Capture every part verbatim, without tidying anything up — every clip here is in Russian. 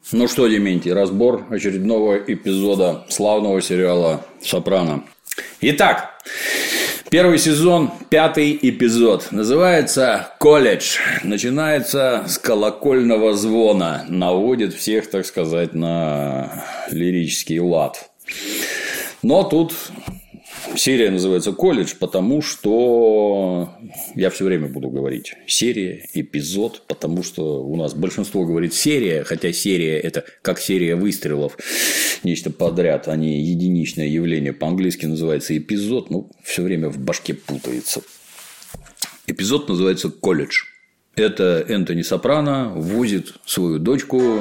Ну что, Дементий, разбор очередного эпизода славного сериала «Сопрано». Итак, первый сезон, пятый эпизод. Называется «Колледж». Начинается с колокольного звона. Наводит всех, так сказать, на лирический лад. Но тут... Серия называется «Колледж», потому что я все время буду говорить серия, эпизод, потому что у нас большинство говорит серия, хотя серия – это как серия выстрелов, нечто подряд, а не единичное явление. По-английски называется эпизод, ну, все время в башке путается. Эпизод называется «Колледж». Это Энтони Сопрано возит свою дочку.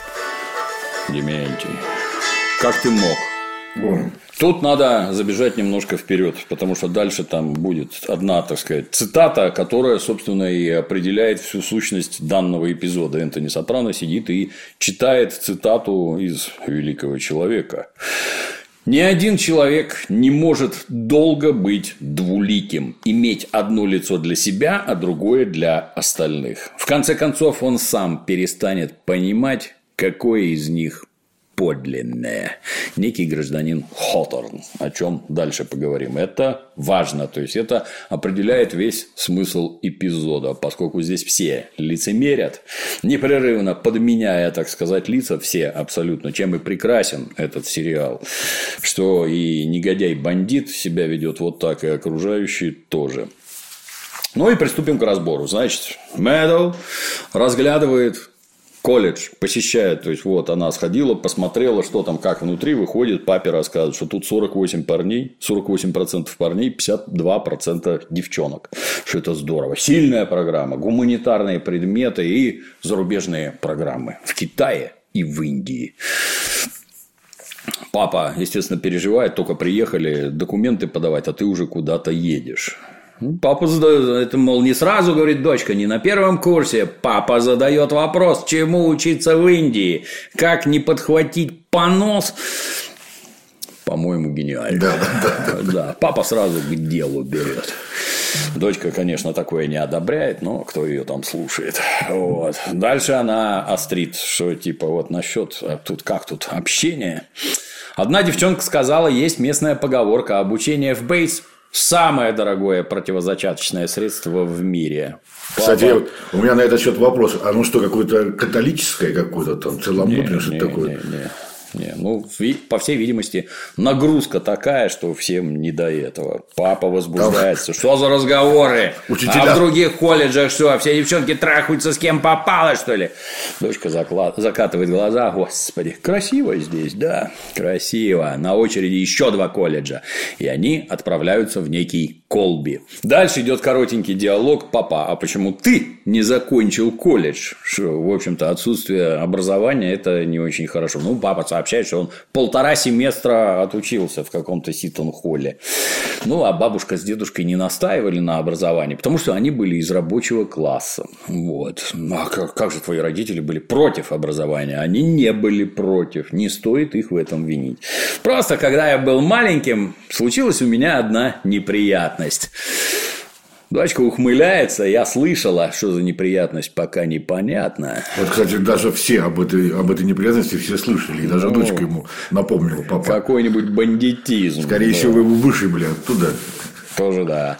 Дементий, как ты мог? Ой. Тут надо забежать немножко вперед, потому что дальше там будет одна, так сказать, цитата, которая, собственно, и определяет всю сущность данного эпизода. Энтони Сопрано сидит и читает цитату из «Великого человека». Ни один человек не может долго быть двуликим, иметь одно лицо для себя, а другое для остальных. В конце концов, он сам перестанет понимать, какое из них подлинное. Некий гражданин Хоторн, о чем дальше поговорим. Это важно, то есть это определяет весь смысл эпизода, поскольку здесь все лицемерят, непрерывно подменяя, так сказать, лица, все абсолютно, чем и прекрасен этот сериал, что и негодяй-бандит себя ведет вот так, и окружающие тоже. Ну и приступим к разбору. Значит, Мэдоу разглядывает колледж, посещает, то есть, вот она сходила, посмотрела, что там, как внутри, выходит, папе рассказывает, что тут сорок восемь парней, сорок восемь процентов парней, пятьдесят два процента девчонок, что это здорово. Сильная программа, гуманитарные предметы и зарубежные программы в Китае и в Индии. Папа, естественно, переживает, только приехали документы подавать, а ты уже куда-то едешь. Папа задает, это, мол, не сразу, говорит дочка, не на первом курсе. Папа задает вопрос, чему учиться в Индии, как не подхватить понос. По-моему, гениально. Да, да, да. Да, папа сразу к делу берет. Дочка, конечно, такое не одобряет, но кто ее там слушает. Вот. Дальше она острит, что типа вот насчет а тут как тут общение. Одна девчонка сказала, есть местная поговорка: обучение в бейс – самое дорогое противозачаточное средство в мире. Кстати, Папа... у меня на этот счет вопрос. А ну что, какое-то католическое, какое-то там целомудренное, что-то такое? Не, не. Не, ну, по всей видимости, нагрузка такая, что всем не до этого. Папа возбуждается. Там... Что за разговоры? Учителя... А в других колледжах что? Все девчонки трахаются с кем попало, что ли? Дочка заклад... закатывает глаза. Господи, красиво здесь, да? Красиво. На очереди еще два колледжа. И они отправляются в некий Колби. Дальше идет коротенький диалог. Папа, а почему ты не закончил колледж? Что, в общем-то, отсутствие образования – это не очень хорошо. Ну, папа сообщает, что он полтора семестра отучился в каком-то Ситон-Холле. Ну, а бабушка с дедушкой не настаивали на образовании, потому что они были из рабочего класса. Вот. А как, как же твои родители были против образования? Они не были против. Не стоит их в этом винить. Просто, когда я был маленьким, случилась у меня одна неприятность. Дочка ухмыляется, я слышала, что за неприятность, пока непонятно. Вот, кстати, даже все об этой, об этой неприятности все слышали. И даже ну, дочка ему напомнила, папа. Какой-нибудь бандитизм. Скорее да. всего, его вышибли оттуда. Тоже да.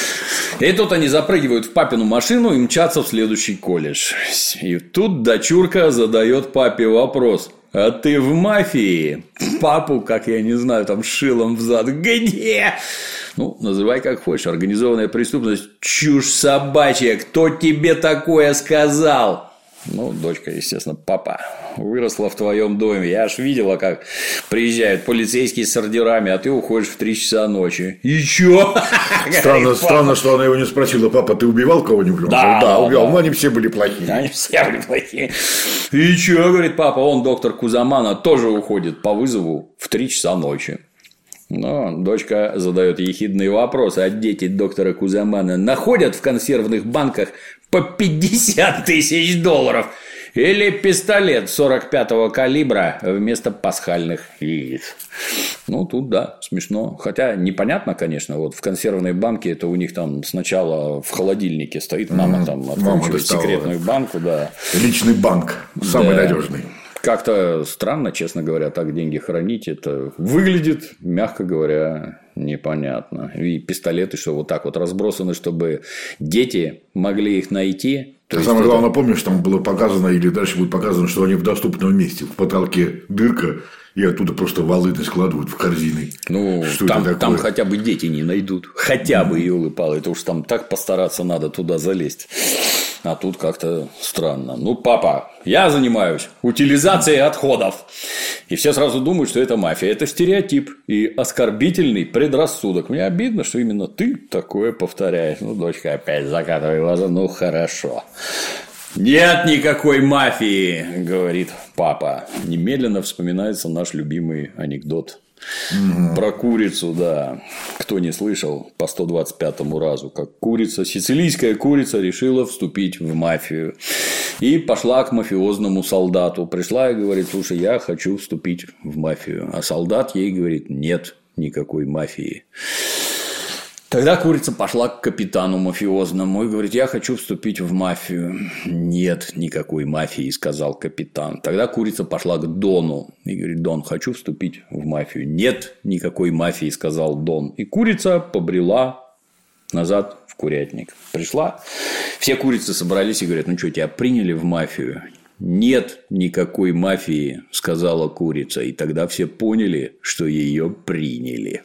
И тут они запрыгивают в папину машину и мчатся в следующий колледж. И тут дочурка задает папе вопрос: а ты в мафии? Папу, как я не знаю, там шилом взад. Где? Ну, называй как хочешь. Организованная преступность. Чушь собачья. Кто тебе такое сказал? Ну, дочка, естественно, папа выросла в твоем доме. Я аж видела, как приезжают полицейские с ордерами, а ты уходишь в три часа ночи. И чё? Странно, странно, что она его не спросила: папа, ты убивал кого-нибудь? Да, да, убивал. Да. Но они все были плохие. Они все были плохие. И чё, говорит папа, он, доктор Кузамана, тоже уходит по вызову в три часа ночи. Но дочка задает ехидные вопросы: а дети доктора Кузамана находят в консервных банках по пятьдесят тысяч долларов или пистолет сорок пятого калибра вместо пасхальных яиц? Ну, тут да, смешно. Хотя непонятно, конечно, вот в консервной банке это у них там сначала в холодильнике стоит, мама там откручивает секретную банку, да. Личный банк, самый да. надежный. как-то странно, честно говоря, так деньги хранить. Это выглядит, мягко говоря, непонятно. И пистолеты, что вот так вот разбросаны, чтобы дети могли их найти. А самое это... главное, помнишь, там было показано, или дальше будет показано, что они в доступном месте. В потолке дырка, и оттуда просто валы складывают в корзины. Ну, что там, там хотя бы дети не найдут. Хотя бы, елы-палы. Это уж там так постараться надо туда залезть. А тут как-то странно. Ну, папа, я занимаюсь утилизацией отходов. И все сразу думают, что это мафия. Это стереотип и оскорбительный предрассудок. Мне обидно, что именно ты такое повторяешь. Ну, дочка опять закатывай глаза. Ну, хорошо. Нет никакой мафии, говорит папа. Немедленно вспоминается наш любимый анекдот. Угу. Про курицу, да. Кто не слышал, по сто двадцать пятому разу, как курица, сицилийская курица решила вступить в мафию. И пошла к мафиозному солдату. Пришла и говорит: слушай, я хочу вступить в мафию. А солдат ей говорит: нет никакой мафии. Тогда курица пошла к капитану мафиозному и говорит: я хочу вступить в мафию. Нет никакой мафии, сказал капитан. Тогда курица пошла к Дону и говорит: Дон, хочу вступить в мафию. Нет никакой мафии, сказал Дон. И курица побрела назад в курятник. Пришла, все курицы собрались и говорят: ну что, тебя приняли в мафию? Нет никакой мафии, сказала курица. И тогда все поняли, что ее приняли.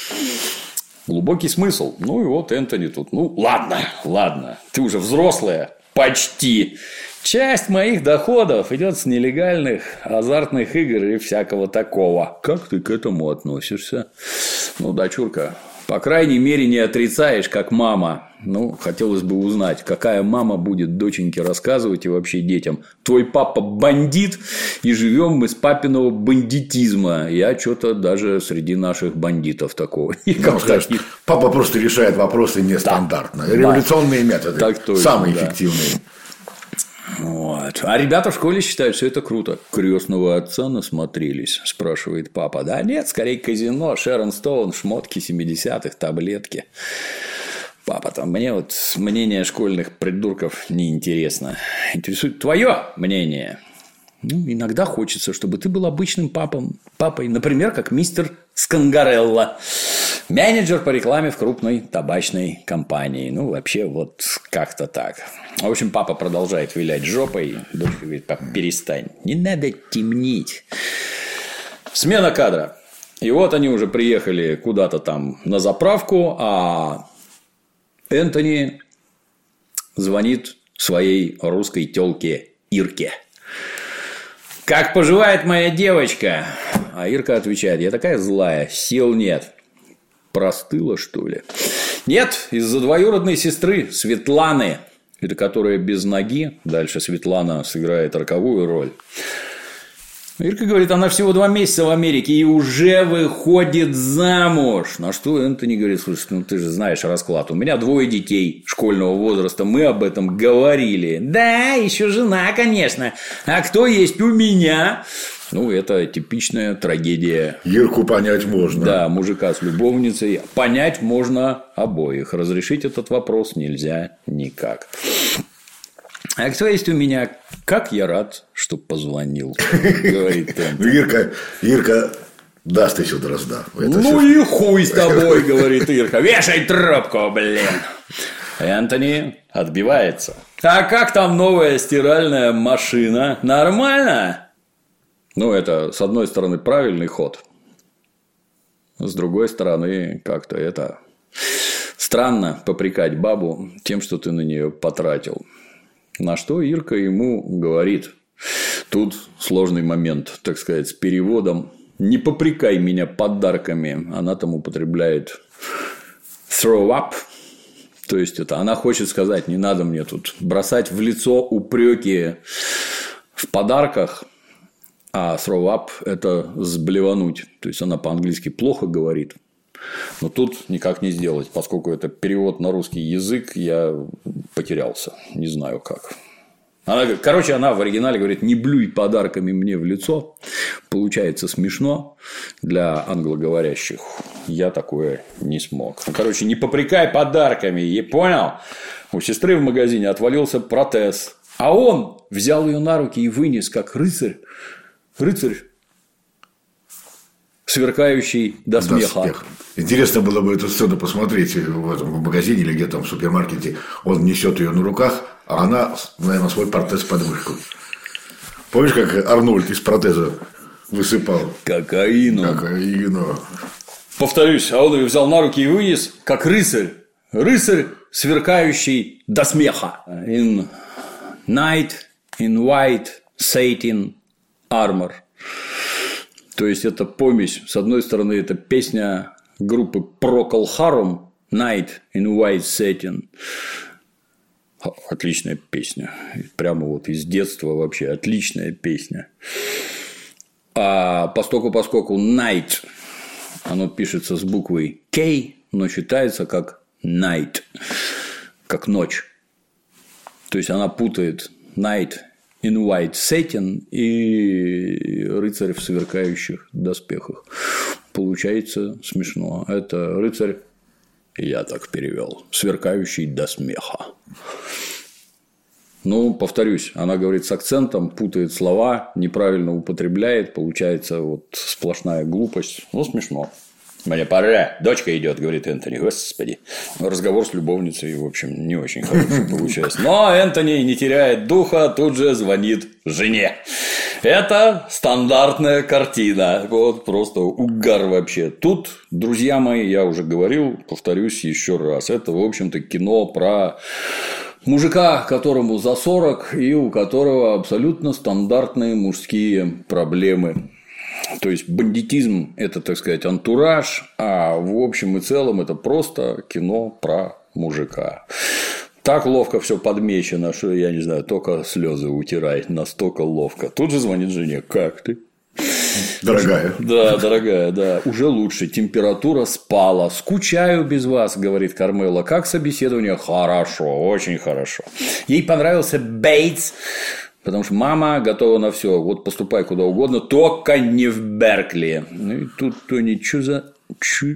Глубокий смысл. Ну, и вот Энтони тут. Ну, ладно, ладно. Ты уже взрослая. Почти. Часть моих доходов идет с нелегальных азартных игр и всякого такого. Как ты к этому относишься? Ну, дочурка, по крайней мере, не отрицаешь, как мама. Ну, хотелось бы узнать, какая мама будет доченьке рассказывать и вообще детям: твой папа бандит, и живем мы с папиного бандитизма. Я что-то даже среди наших бандитов такого. Ну, скажешь, папа просто решает вопросы нестандартно. Да. Революционные да. методы. Так точно, самые да. эффективные. Вот. А ребята в школе считают, что это круто. Крестного отца насмотрелись, спрашивает папа. Да нет, скорее казино, Шерон Стоун, шмотки семидесятых, таблетки. Папа, там мне вот мнение школьных придурков неинтересно. Интересует твое мнение. Ну, иногда хочется, чтобы ты был обычным папом, папой, например, как мистер Скангарелло, менеджер по рекламе в крупной табачной компании. Ну, вообще, вот как-то так. В общем, папа продолжает вилять жопой. Дочка говорит: папа, перестань. Не надо темнить. Смена кадра. И вот они уже приехали куда-то там на заправку, а Энтони звонит своей русской тёлке Ирке. Как поживает моя девочка? А Ирка отвечает: я такая злая, сил нет. Простыла, что ли? Нет, из-за двоюродной сестры Светланы. Это которая без ноги. Дальше Светлана сыграет роковую роль. Ирка говорит: она всего два месяца в Америке и уже выходит замуж. На что Энтони говорит: слушай, ну ты же знаешь расклад. У меня двое детей школьного возраста. Мы об этом говорили. Да, еще жена, конечно. А кто есть у меня? Ну, это типичная трагедия. Ирку понять можно. Да, мужика с любовницей. Понять можно обоих. Разрешить этот вопрос нельзя никак. А кто есть у меня? Как я рад, что позвонил, говорит Энтони. Ирка, Ирка даст еще дрозда. Ну и хуй с тобой, говорит Ирка. Вешай трубку, блин. Энтони отбивается. А как там новая стиральная машина? Нормально? Ну, это, с одной стороны, правильный ход. С другой стороны, как-то это странно попрекать бабу тем, что ты на нее потратил. На что Ирка ему говорит: тут сложный момент, так сказать, с переводом. Не попрекай меня подарками. Она там употребляет throw up. То есть, это она хочет сказать: не надо мне тут бросать в лицо упреки в подарках. А throw up – это сблевануть. То есть, она по-английски плохо говорит. Но тут никак не сделать, поскольку это перевод на русский язык, я потерялся. Не знаю как. Она, короче, она в оригинале говорит: не блюй подарками мне в лицо. Получается смешно для англоговорящих. Я такое не смог. Ну, короче, не попрекай подарками. Я понял? У сестры в магазине отвалился протез. А он взял ее на руки и вынес, как рыцарь, рыцарь, сверкающий до смеха. До смеха. Интересно было бы эту сцену посмотреть в этом в магазине или где-то в супермаркете. Он несет ее на руках, а она, наверное, свой протез под мышку. Помнишь, как Арнольд из протеза высыпал? Кокаину. Кокаину. Повторюсь, а он ее взял на руки и вынес, как рыцарь. Рыцарь, сверкающий до смеха. In night, in white, satin armor. То есть, это помесь. С одной стороны, это песня группы Procol Harum Night in White Satin. Отличная песня. Прямо вот из детства вообще отличная песня. А поскольку, поскольку Night, оно пишется с буквой K, но читается как Night, как ночь. То есть, она путает Night in White Satin и рыцарь в сверкающих доспехах. Получается смешно. Это рыцарь, я так перевел, сверкающий до смеха. Ну, повторюсь, она говорит с акцентом, путает слова, неправильно употребляет, получается вот сплошная глупость. Ну, смешно. Мне пора, дочка идет, говорит Энтони. Господи. Разговор с любовницей, в общем, не очень хороший получается. Но Энтони не теряет духа, тут же звонит жене. Это стандартная картина. Вот просто угар вообще. Тут, друзья мои, я уже говорил, повторюсь еще раз. Это, в общем-то, кино про мужика, которому за сорок, и у которого абсолютно стандартные мужские проблемы. То есть, бандитизм – это, так сказать, антураж, а в общем и целом это просто кино про мужика. Так ловко все подмечено, что, я не знаю, только слезы утирать, настолько ловко. Тут же звонит жене: как ты? Дорогая. Да, дорогая, да. Уже лучше. Температура спала. Скучаю без вас, говорит Кармела. Как собеседование? Хорошо, очень хорошо. Ей понравился Бейтс. Потому что мама готова на все. Вот поступай куда угодно, только не в Беркли. Ну и тут Тони, что за... Чё...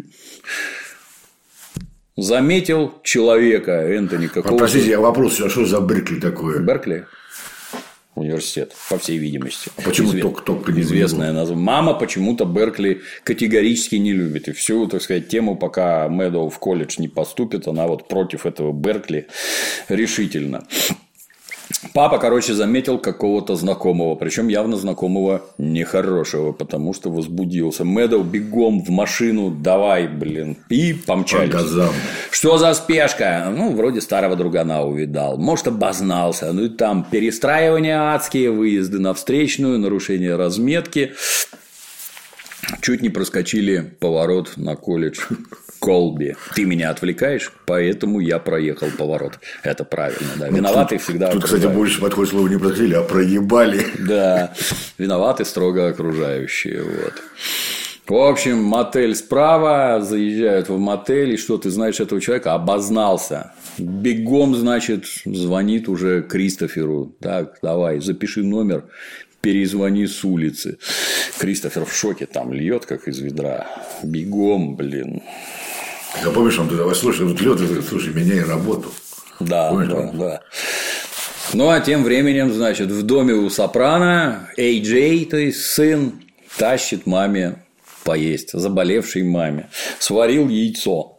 Заметил человека, Энтони, какого... Простите, вопрос, а что за Беркли такое? Беркли? Университет, по всей видимости. А почему Изве... только, только не известное название. Мама почему-то Беркли категорически не любит. И всю, так сказать, тему, пока Мэдоу в колледж не поступит, она вот против этого Беркли решительно. Папа, короче, заметил какого-то знакомого, причем явно знакомого нехорошего, потому что возбудился. Мэдоу бегом в машину, давай, блин, и помчались. Что за спешка? Ну, вроде старого другана увидал. Может, обознался. Ну, и там перестраивания адские, выезды на встречную, нарушение разметки. Чуть не проскочили поворот на колледж Колби. Ты меня отвлекаешь, поэтому я проехал поворот. Это правильно, да. Виноваты тут, всегда Тут, кстати, больше подходит слово не проскочили, а проебали. Да. Виноваты строго окружающие. Вот. В общем, мотель справа, заезжают в мотель, и что, ты знаешь этого человека? Обознался. Бегом, значит, звонит уже Кристоферу. Так, давай, запиши номер. Перезвони с улицы. Кристофер в шоке, там льет, как из ведра. Бегом, блин. Я помнишь, он туда, слушай, вот лед, слушай, меняй работу. Да, помнишь, да, он? Да. Ну, а тем временем, значит, в доме у Сопрано Эй Джей, то есть сын, тащит маме поесть, заболевшей маме. Сварил яйцо.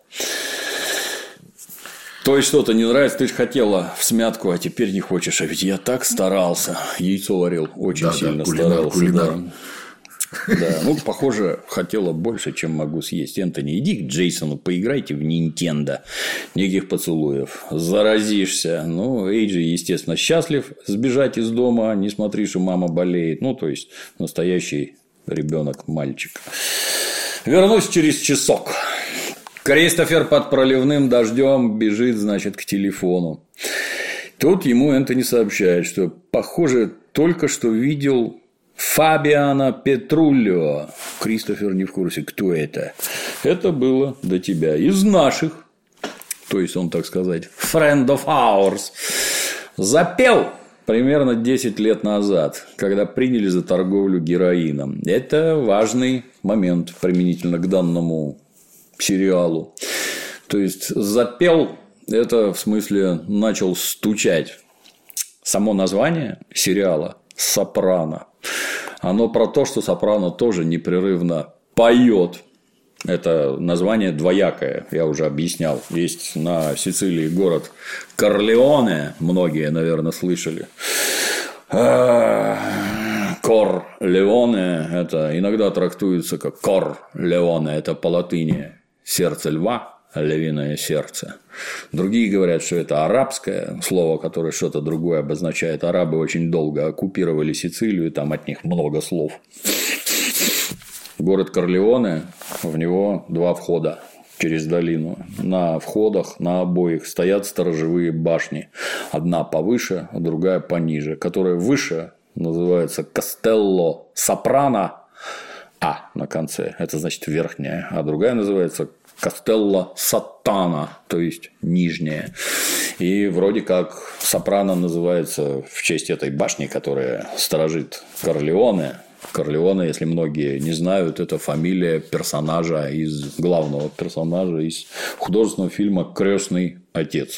То есть, что-то не нравится, ты же хотела в смятку, а теперь не хочешь. А ведь я так старался. Яйцо варил, очень да, сильно да, кулинар, старался. Кулинар. Да. Да, ну, похоже, хотела больше, чем могу съесть. Энтони, иди к Джейсону, поиграйте в Nintendo. Никаких поцелуев. Заразишься. Ну, Эйджи, естественно, счастлив сбежать из дома. Не смотри, что мама болеет. Ну, то есть, настоящий ребенок-мальчик. Вернусь через часок. Кристофер под проливным дождем бежит, значит, к телефону. Тут ему Энтони сообщает, что, похоже, только что видел Фабиано Петрульо. Кристофер не в курсе, кто это. Это было до тебя. Из наших. То есть, он, так сказать, friend of ours. Запел примерно десять лет назад, когда приняли за торговлю героином. Это важный момент применительно к данному сериалу. То есть, запел – это в смысле начал стучать. Само название сериала «Сопрано», Оно про то, что сопрано тоже непрерывно поет. Это название двоякое, я уже объяснял. Есть на Сицилии город Корлеоне, многие, наверное, слышали. Кор-Леоне, это иногда трактуется как Кор-Леоне, это по латыни сердце льва, львиное сердце. Другие говорят, что это арабское слово, которое что-то другое обозначает. Арабы очень долго оккупировали Сицилию, там от них много слов. Город Корлеоне, в него два входа через долину. На входах, на обоих стоят сторожевые башни. Одна повыше, а другая пониже. Которая выше называется Кастелло Сопрано, а на конце, это значит верхняя, а другая называется Кастелло Саттана, то есть нижняя. И вроде как Сопрано называется в честь этой башни, которая сторожит Корлеоне. Корлеоне, если многие не знают, это фамилия персонажа из главного персонажа из художественного фильма «Крестный отец»,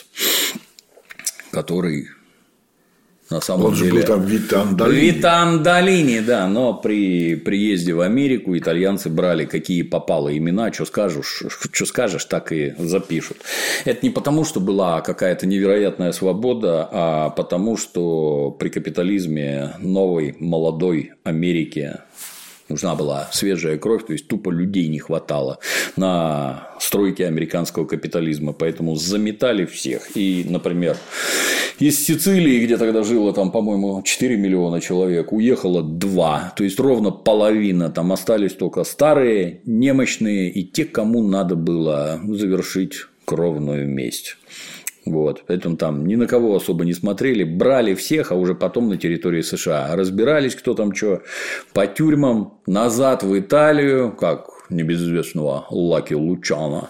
который на самом Он деле... же был там Вита Андолини. Вита Андолини, да, но при приезде в Америку итальянцы брали какие попало имена, что скажешь, что скажешь, так и запишут. Это не потому, что была какая-то невероятная свобода, а потому, что при капитализме новой молодой Америки нужна была свежая кровь, то есть тупо людей не хватало на стройке американского капитализма, поэтому заметали всех. И, например, из Сицилии, где тогда жило, там, по-моему, четыре миллиона человек, уехало два, то есть ровно половина, там остались только старые, немощные и те, кому надо было завершить кровную месть. Вот. Поэтому там ни на кого особо не смотрели, брали всех, а уже потом на территории США разбирались, кто там что, по тюрьмам, назад в Италию, как небезызвестного Лаки Лучано.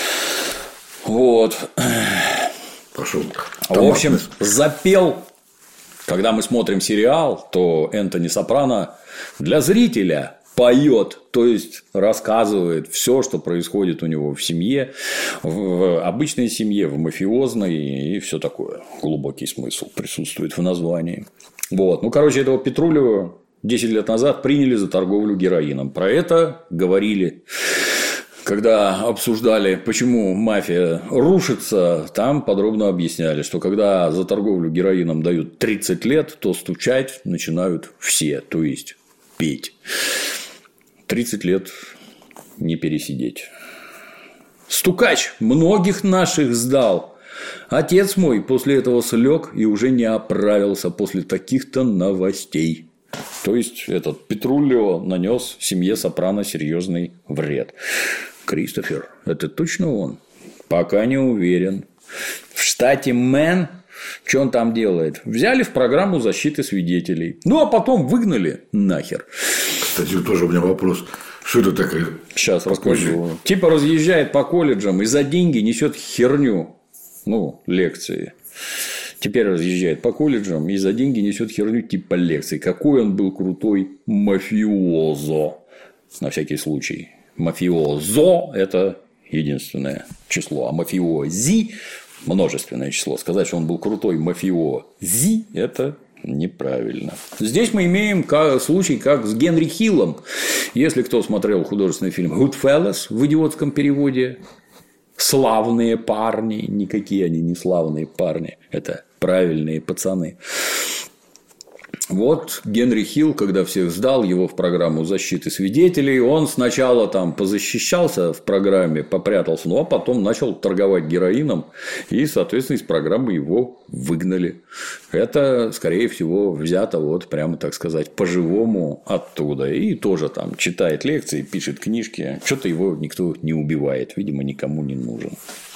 Вот. Пошел. В общем, запел. Когда мы смотрим сериал, то Энтони Сопрано для зрителя поет, то есть рассказывает все, что происходит у него в семье, в обычной семье, в мафиозной и все такое. Глубокий смысл присутствует в названии. Вот. Ну, короче, этого Петрулио десять лет назад приняли за торговлю героином. Про это говорили. Когда обсуждали, почему мафия рушится, там подробно объясняли, что когда за торговлю героином дают тридцать лет, то стучать начинают все, то есть петь. тридцать лет не пересидеть. Стукач многих наших сдал. Отец мой после этого слег и уже не оправился после таких-то новостей. То есть этот Петрулио нанес семье Сопрано серьезный вред. Кристофер, это точно он? Пока не уверен. В штате Мэн, что он там делает? Взяли в программу защиты свидетелей. Ну, а потом выгнали нахер. Кстати, тоже у меня вопрос. Что это такое? Сейчас расскажу. Типа разъезжает по колледжам и за деньги несет херню. Ну, лекции. Теперь разъезжает по колледжам и за деньги несет херню типа лекций. Какой он был крутой мафиозо. На всякий случай. Мафиозо – это единственное число, а мафиози – множественное число. Сказать, что он был крутой мафиози – это неправильно. Здесь мы имеем случай, как с Генри Хиллом. Если кто смотрел художественный фильм «Goodfellas» в идиотском переводе, славные парни, никакие они не славные парни, это правильные пацаны. Вот Генри Хилл, когда всех сдал, его в программу защиты свидетелей, он сначала там позащищался в программе, попрятался, ну а потом начал торговать героином, и, соответственно, из программы его выгнали. Это, скорее всего, взято вот прямо, так сказать, по-живому оттуда. И тоже там читает лекции, пишет книжки. Что-то его никто не убивает, видимо, никому не нужен.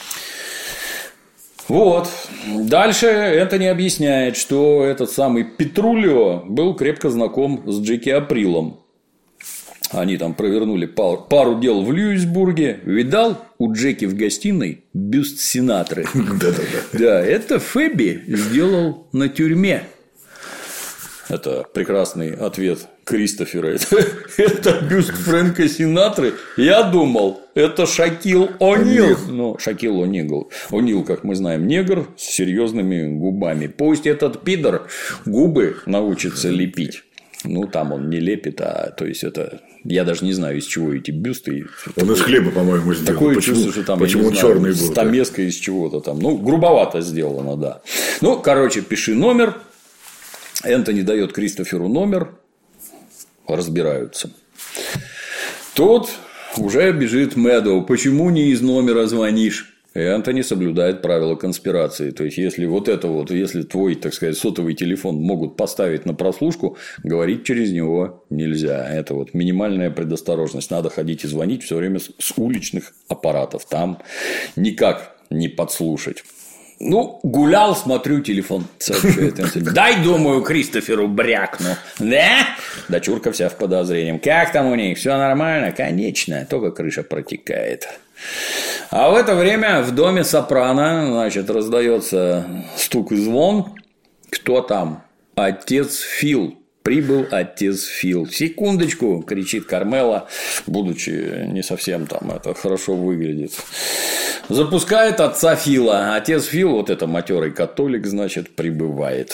Вот. Дальше Энтони объясняет, что этот самый Петрулио был крепко знаком с Джеки Априлом. Они там провернули пару, пару дел в Льюисбурге. Видал у Джеки в гостиной бюст Синатры? Да, это Фэби сделал на тюрьме. Это прекрасный ответ Кристофера. Это, это бюст Фрэнка Синатры. Я думал, это Шакил О'Нил. Ну, Шакил О'Нил. О'Нил, как мы знаем, негр с серьезными губами. Пусть этот пидор губы научится лепить. Ну, там он не лепит, а то есть это. Я даже не знаю, из чего эти бюсты. Он такой, из хлеба, по-моему, сделал. Такое почему, чувство, что там почему он знаю, черный был. стамеска из чего-то там. Ну, грубовато сделано, да. Ну, короче, пиши номер. Энтони дает Кристоферу номер. Разбираются. Тут уже бежит Мэдоу. Почему не из номера звонишь? И Энтони соблюдает правила конспирации. То есть, если вот это вот, если твой, так сказать, сотовый телефон могут поставить на прослушку, говорить через него нельзя. Это вот минимальная предосторожность. Надо ходить и звонить все время с уличных аппаратов. Там никак не подслушать. Ну, гулял, смотрю, телефон сообщает Энтони. Дай, думаю, Кристоферу брякну. Да? Дочурка вся в подозрении. Как там у них? Все нормально? Конечно. Только крыша протекает. А в это время в доме Сопрано, значит, раздается стук и звон. Кто там? Отец Фил. Прибыл отец Фил. Секундочку, кричит Кармела, будучи не совсем там это хорошо выглядит. Запускает отца Фила. Отец Фил, вот это матерый католик, значит, прибывает.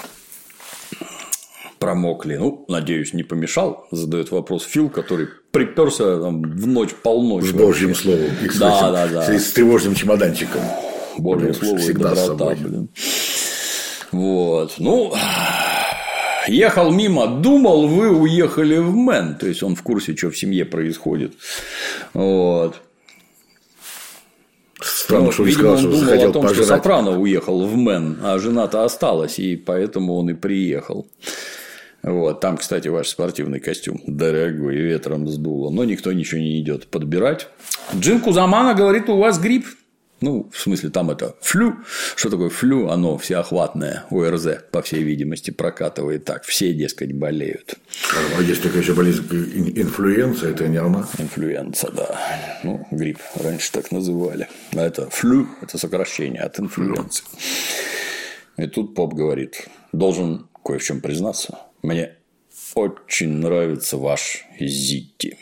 Промокли. Ну, надеюсь, не помешал. Задает вопрос Фил, который приперся там, в ночь полночь. С Божьим словом. И с, да, да, да. С тревожным чемоданчиком. Божье слово и доброта, блин. Вот. Ну, ехал мимо, думал, вы уехали в Мэн. То есть, он в курсе, что в семье происходит. Вот. Странно, ну, что видимо, сказал, он что думал захотел о том, пожрать. что Сопрано уехал в Мэн, а жена-то осталась, и поэтому он и приехал. Вот. Там, кстати, ваш спортивный костюм дорогой, ветром сдуло, но никто ничего не идет подбирать. Джин Кузамана говорит, у вас грипп. Ну, в смысле, там это флю. Что такое флю? Оно всеохватное. ОРЗ, по всей видимости, прокатывает так. Все, дескать, болеют. А есть такая еще болезнь, инфлюенция, это не она? Инфлюенса, да. Ну, грипп раньше так называли. А это флю, это сокращение от инфлюенции. И тут поп говорит, должен кое в чем признаться. Мне очень нравится ваш Зитти.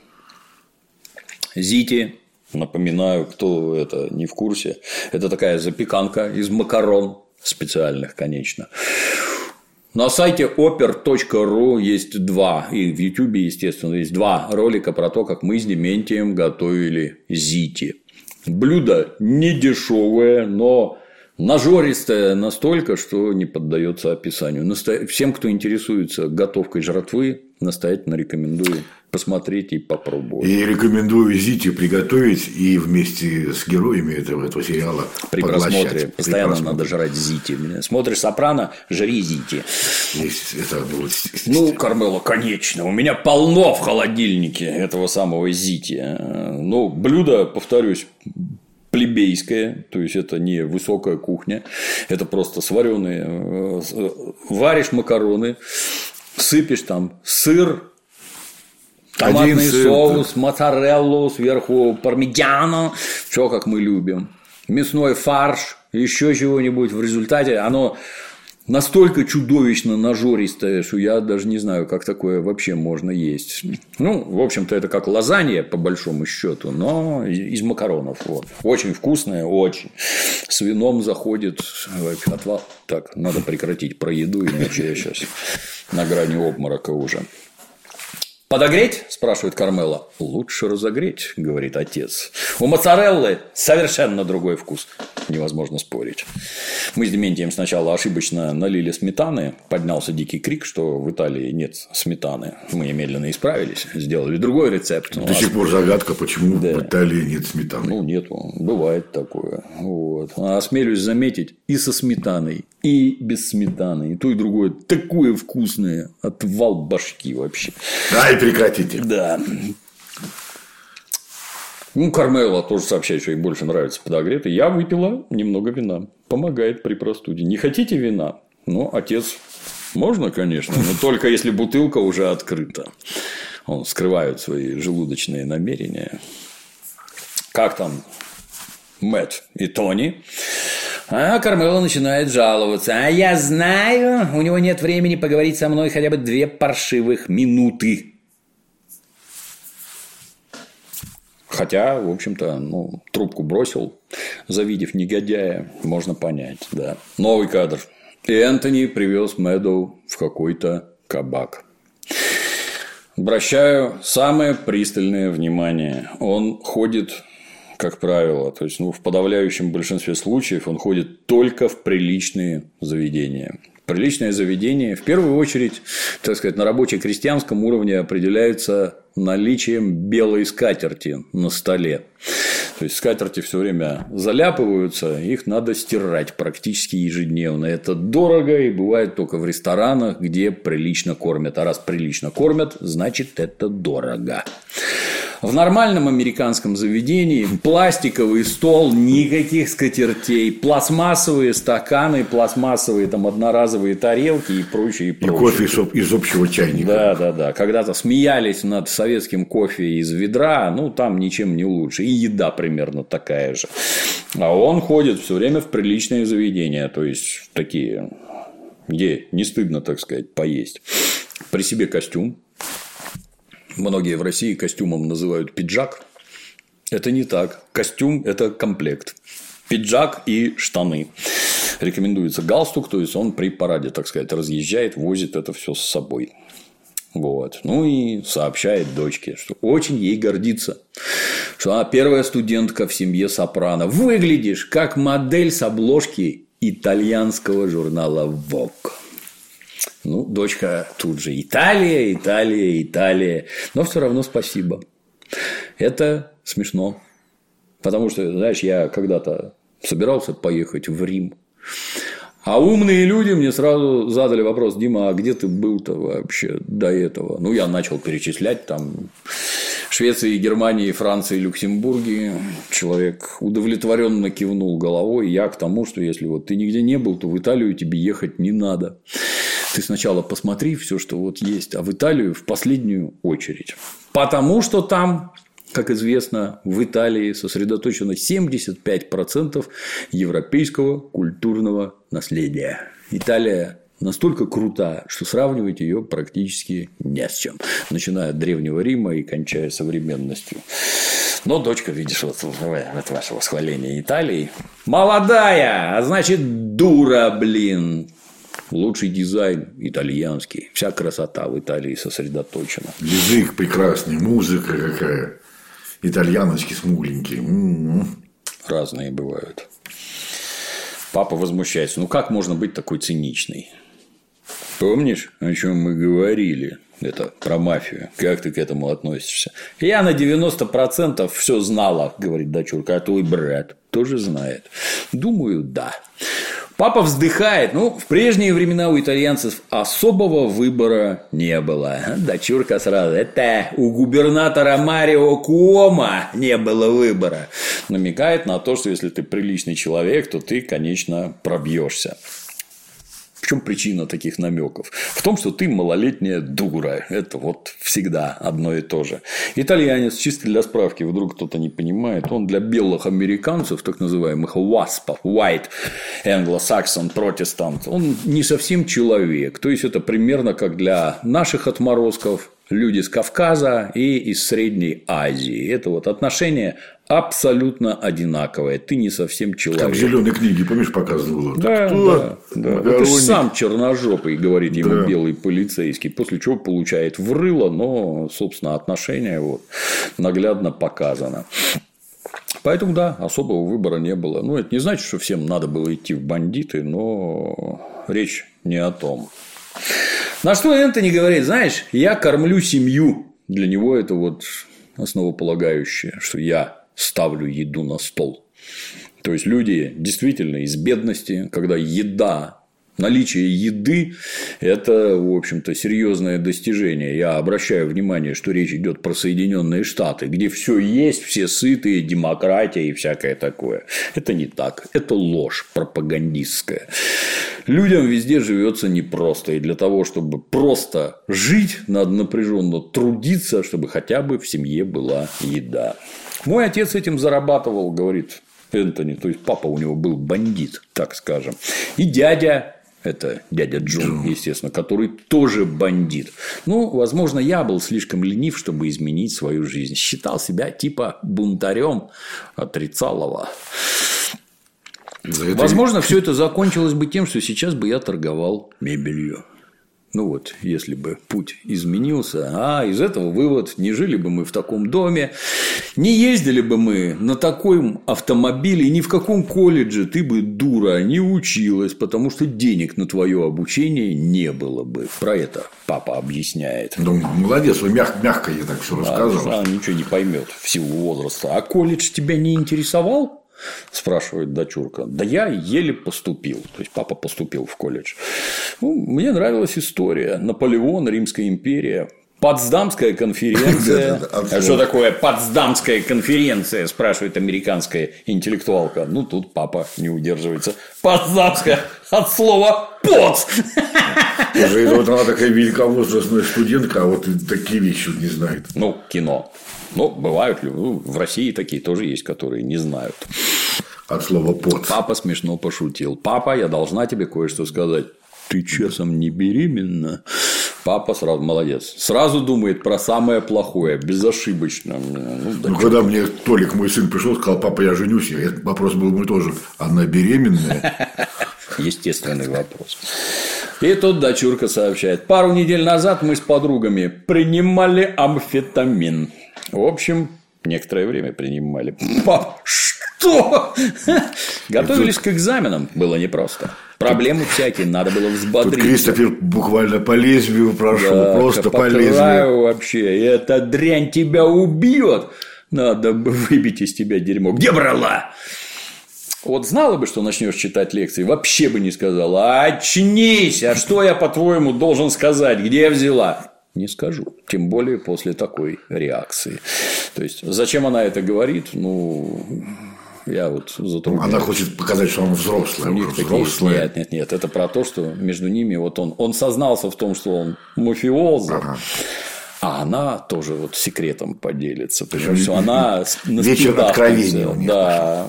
Зитти, напоминаю, кто это не в курсе, это такая запеканка из макарон специальных, конечно. На сайте опер точка ру есть два, и в Ютубе, естественно, есть два ролика про то, как мы с Дементием готовили Зитти. Блюдо не дешевое, но нажористое настолько, что не поддается описанию. Всем, кто интересуется готовкой жратвы, настоятельно рекомендую посмотреть и попробовать. И рекомендую Зитти приготовить и вместе с героями этого, этого сериала при просмотре постоянно при надо жрать Зитти. Смотришь Сопрано, жри Зитти. Есть, это будет... Ну, Кармела, конечно. У меня полно в холодильнике этого самого Зитти. Ну, блюдо, повторюсь, плебейское, то есть это не высокая кухня, это просто сваренные, варишь макароны, сыпешь там сыр, томатный сыр, соус, моцареллу, сверху пармиджано, все как мы любим, мясной фарш, еще чего-нибудь. В результате оно настолько чудовищно нажористое, что я даже не знаю, как такое вообще можно есть. Ну, в общем-то, это как лазанья, по большому счету, но из макаронов. Вот. Очень вкусное, очень. С вином заходит отвал. Так, надо прекратить про еду, иначе я сейчас на грани обморока уже. Подогреть? Спрашивает Кармела. Лучше разогреть, говорит отец. У моцареллы совершенно другой вкус. Невозможно спорить. Мы с Дементием сначала ошибочно налили сметаны. Поднялся дикий крик, что в Италии нет сметаны. Мы немедленно исправились. Сделали другой рецепт. До сих пор загадка, почему да. в Италии нет сметаны. Ну, нету. Бывает такое. Вот. Осмелюсь заметить, и со сметаной, и без сметаны. И то, и другое такое вкусное. Отвал башки вообще. Ай, прекратите. Да. Ну, Кармела тоже сообщает, что ей больше нравится подогретый. Я выпила немного вина. Помогает при простуде. Не хотите вина? Ну, отец, можно, конечно, но только если бутылка уже открыта. Он скрывает свои желудочные намерения. Как там Мэтт и Тони? А Кармела начинает жаловаться. А я знаю, у него нет времени поговорить со мной хотя бы две паршивых минуты. Хотя, в общем-то, ну, трубку бросил, завидев негодяя, можно понять, да. Новый кадр. И Энтони привез Мэдоу в какой-то кабак. Обращаю самое пристальное внимание. Он ходит, как правило, то есть, ну, в подавляющем большинстве случаев он ходит только в приличные заведения. Приличное заведение, в первую очередь, так сказать, на рабоче-крестьянском уровне определяется наличием белой скатерти на столе. То есть скатерти все время заляпываются, их надо стирать практически ежедневно. Это дорого и бывает только в ресторанах, где прилично кормят. А раз прилично кормят, значит это дорого. В нормальном американском заведении пластиковый стол, никаких скатертей, пластмассовые стаканы, пластмассовые там одноразовые тарелки и прочее. И, прочее. И кофе из, из общего чайника. Да, да, да. Когда-то смеялись над советским кофе из ведра, ну там ничем не лучше. И еда примерно такая же. А он ходит все время в приличные заведения, то есть такие, где не стыдно, так сказать, поесть. При себе костюм. Многие в России костюмом называют пиджак. Это не так. Костюм – это комплект. Пиджак и штаны. Рекомендуется галстук, то есть он при параде, так сказать, разъезжает, возит это все с собой. Вот. Ну и сообщает дочке, что очень ей гордится, что она первая студентка в семье сопрано. Выглядишь как модель с обложки итальянского журнала Vogue. Ну, дочка тут же Италия, Италия, Италия. Но все равно спасибо. Это смешно. Потому что, знаешь, я когда-то собирался поехать в Рим. А умные люди мне сразу задали вопрос: Дима, а где ты был-то вообще до этого? Ну, я начал перечислять там Швеции, Германии, Франции, Люксембурге. Человек удовлетворенно кивнул головой. Я к тому, что если вот ты нигде не был, то в Италию тебе ехать не надо. Ты сначала посмотри все, что вот есть, а в Италию в последнюю очередь. Потому что там, как известно, в Италии сосредоточено семьдесят пять процентов европейского культурного наследия. Италия настолько крута, что сравнивать ее практически не с чем. Начиная от Древнего Рима и кончая современностью. Но дочка, видишь, вот, вот ваше восхваление Италии. Молодая, а значит дура, блин. Лучший дизайн итальянский. Вся красота в Италии сосредоточена. Язык прекрасный, музыка какая. Итальяночки смугленькие. М-м-м. Разные бывают. Папа возмущается. Ну, как можно быть такой циничной? Помнишь, о чем мы говорили? Это про мафию. Как ты к этому относишься? Я на девяносто процентов все знала, говорит дочурка. А твой брат тоже знает. Думаю, да. Папа вздыхает. Ну, в прежние времена у итальянцев особого выбора не было. Дочурка сразу: это у губернатора Марио Куомо не было выбора. Намекает на то, что если ты приличный человек, то ты, конечно, пробьешься. В чем причина таких намеков? В том, что ты малолетняя дура. Это вот всегда одно и то же. Итальянец, чисто для справки, вдруг кто-то не понимает, он для белых американцев, так называемых васпов, white anglo-saxon protestant, он не совсем человек. То есть это примерно как для наших отморозков, люди с Кавказа и из Средней Азии. Это вот отношение абсолютно одинаковое. Ты не совсем человек. Как в зеленой книге, помнишь, показывала? Да, да, да. Ты же сам черножопый, говорит ему да. белый полицейский. После чего получает в рыло, но, собственно, отношение вот наглядно показано. Поэтому, да, особого выбора не было. Ну, это не значит, что всем надо было идти в бандиты, но речь не о том. На что Энтони говорит: знаешь, я кормлю семью. Для него это вот основополагающее, что я ставлю еду на стол. То есть люди действительно из бедности, когда еда, наличие еды – это, в общем-то, серьезное достижение. Я обращаю внимание, что речь идет про Соединенные Штаты, где все есть, все сытые, демократия и всякое такое. Это не так. Это ложь пропагандистская. Людям везде живется непросто. И для того, чтобы просто жить, надо напряженно трудиться, чтобы хотя бы в семье была еда. Мой отец этим зарабатывал, говорит Энтони. То есть папа у него был бандит, так скажем. И дядя. Это дядя Джон, естественно, который тоже бандит. Ну, возможно, я был слишком ленив, чтобы изменить свою жизнь. Считал себя типа бунтарем, отрицал его. Это... Возможно, все это закончилось бы тем, что сейчас бы я торговал мебелью. Ну вот, если бы путь изменился, а из этого вывод: не жили бы мы в таком доме, не ездили бы мы на таком автомобиле, ни в каком колледже ты бы, дура, не училась, потому что денег на твое обучение не было бы. Про это папа объясняет. Ну, молодец, вы мяг, мягко я так все рассказал. А, она ничего не поймет в силу возраста. А колледж тебя не интересовал? Спрашивает дочурка. Да я еле поступил. То есть папа поступил в колледж. Ну, мне нравилась история. Наполеон, Римская империя. Потсдамская конференция. А что такое Потсдамская конференция? Спрашивает американская интеллектуалка. Ну, тут папа не удерживается. Потсдамская от слова «поц». Это вот она такая великовозрастная студентка, а вот такие вещи не знает. Ну, кино. Ну, бывают, ну, в России такие тоже есть, которые не знают. От слова «поц». Папа смешно пошутил. Папа, я должна тебе кое-что сказать. Ты часом не беременна? Папа сразу молодец. Сразу думает про самое плохое, безошибочно. Ну, ну когда мне Толик, мой сын, пришел, сказал: папа, я женюсь, этот вопрос был мой тоже. Она беременная? Естественный вопрос. И тут дочурка сообщает: пару недель назад мы с подругами принимали амфетамин. В общем, некоторое время принимали. Пап, что? Готовились к экзаменам. Было непросто. Проблемы всякие, надо было взбодриться. Тут Кристофер буквально по лезвию прошел. Да, просто по лезвию. Вообще. Эта дрянь тебя убьет. Надо бы выбить из тебя дерьмо. Где брала? Вот знала бы, что начнешь читать лекции, вообще бы не сказала: очнись, а что я, по-твоему, должен сказать, где я взяла? Не скажу, тем более после такой реакции. То есть, зачем она это говорит? Ну, я вот затрудняюсь. Она хочет показать, что она взрослая. У них взрослая. Нет, нет, нет, это про то, что между ними вот он, он сознался в том, что он мафиоза. Ага. А она тоже вот секретом поделится. Причем, что она на вечер откровения у них. Да.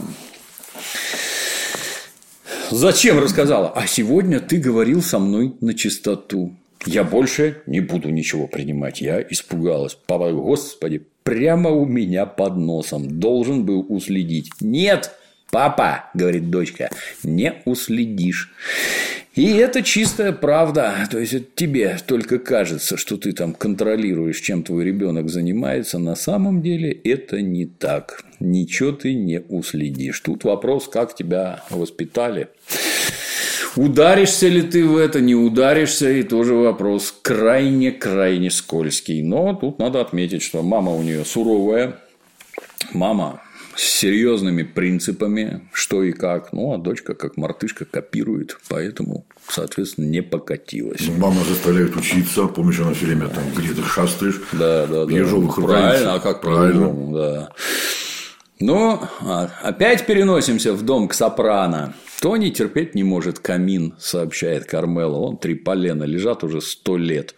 Зачем рассказала? А сегодня ты говорил со мной на чистоту. Я больше не буду ничего принимать. Я испугалась. Папа, господи, прямо у меня под носом. Должен был уследить. Нет, папа, говорит дочка, не уследишь. И это чистая правда. То есть, это тебе только кажется, что ты там контролируешь, чем твой ребенок занимается. На самом деле это не так. Ничего ты не уследишь. Тут вопрос, как тебя воспитали. Ударишься ли ты в это, не ударишься, и тоже вопрос крайне-крайне скользкий. Но тут надо отметить, что мама у нее суровая, мама с серьезными принципами, что и как. Ну, а дочка, как мартышка, копирует, поэтому, соответственно, не покатилась. Ну, мама заставляет учиться, помнишь, она все время там где-то шастаешь, да, да, в ежовых да. Правильно, а как правильно, да. Ну, опять переносимся в дом к Сопрано. Тони терпеть не может камин, сообщает Кармела. Вон три полена лежат уже сто лет.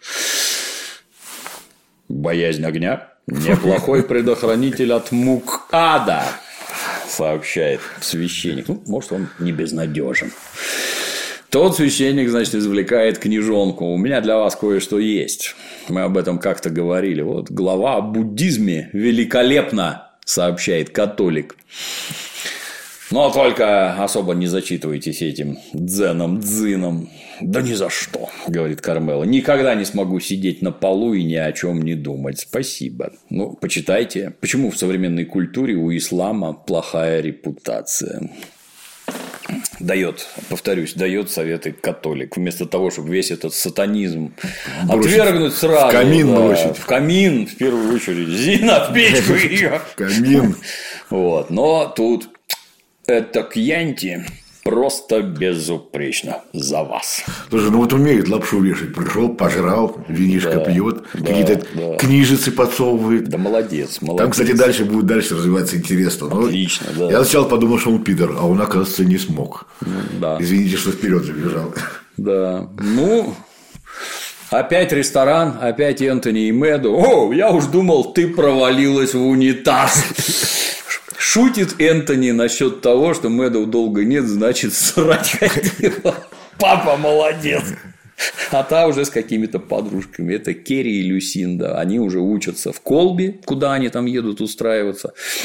Боязнь огня – неплохой предохранитель от мук ада, сообщает священник. Ну, может, он не безнадежен. Тот священник, значит, извлекает книжонку. У меня для вас кое-что есть. Мы об этом как-то говорили. Вот глава о буддизме великолепно, сообщает католик. Но только особо не зачитывайтесь этим дзеном, дзином. Да ни за что, говорит Кармела. Никогда не смогу сидеть на полу и ни о чем не думать. Спасибо. Ну, почитайте. Почему в современной культуре у ислама плохая репутация? Дает, повторюсь, дает советы католик. Вместо того, чтобы весь этот сатанизм бросить, отвергнуть сразу. В камин да, бросить. В камин, в первую очередь. Зина, в печку ее. Камин. Вот. Но тут это кьянти просто безупречно за вас. Слушай, ну вот умеет лапшу вешать. Пришел, пожрал, винишко да, пьет, да, какие-то да. книжицы подсовывает. Да молодец, молодец. Там, кстати, дальше будет дальше развиваться интересно. Но отлично, да. Я сначала подумал, что он пидор, а он, оказывается, не смог. Да. Извините, что вперед забежал. Да. Ну, опять ресторан, опять Энтони и Мэду. О, я уж думал, ты провалилась в унитаз. Шутит Энтони насчет того, что Мэдоу долго нет, значит, срать хотела. Папа молодец. А та уже с какими-то подружками. Это Керри и Люсинда. Они уже учатся в Колби, куда они там едут устраиваться.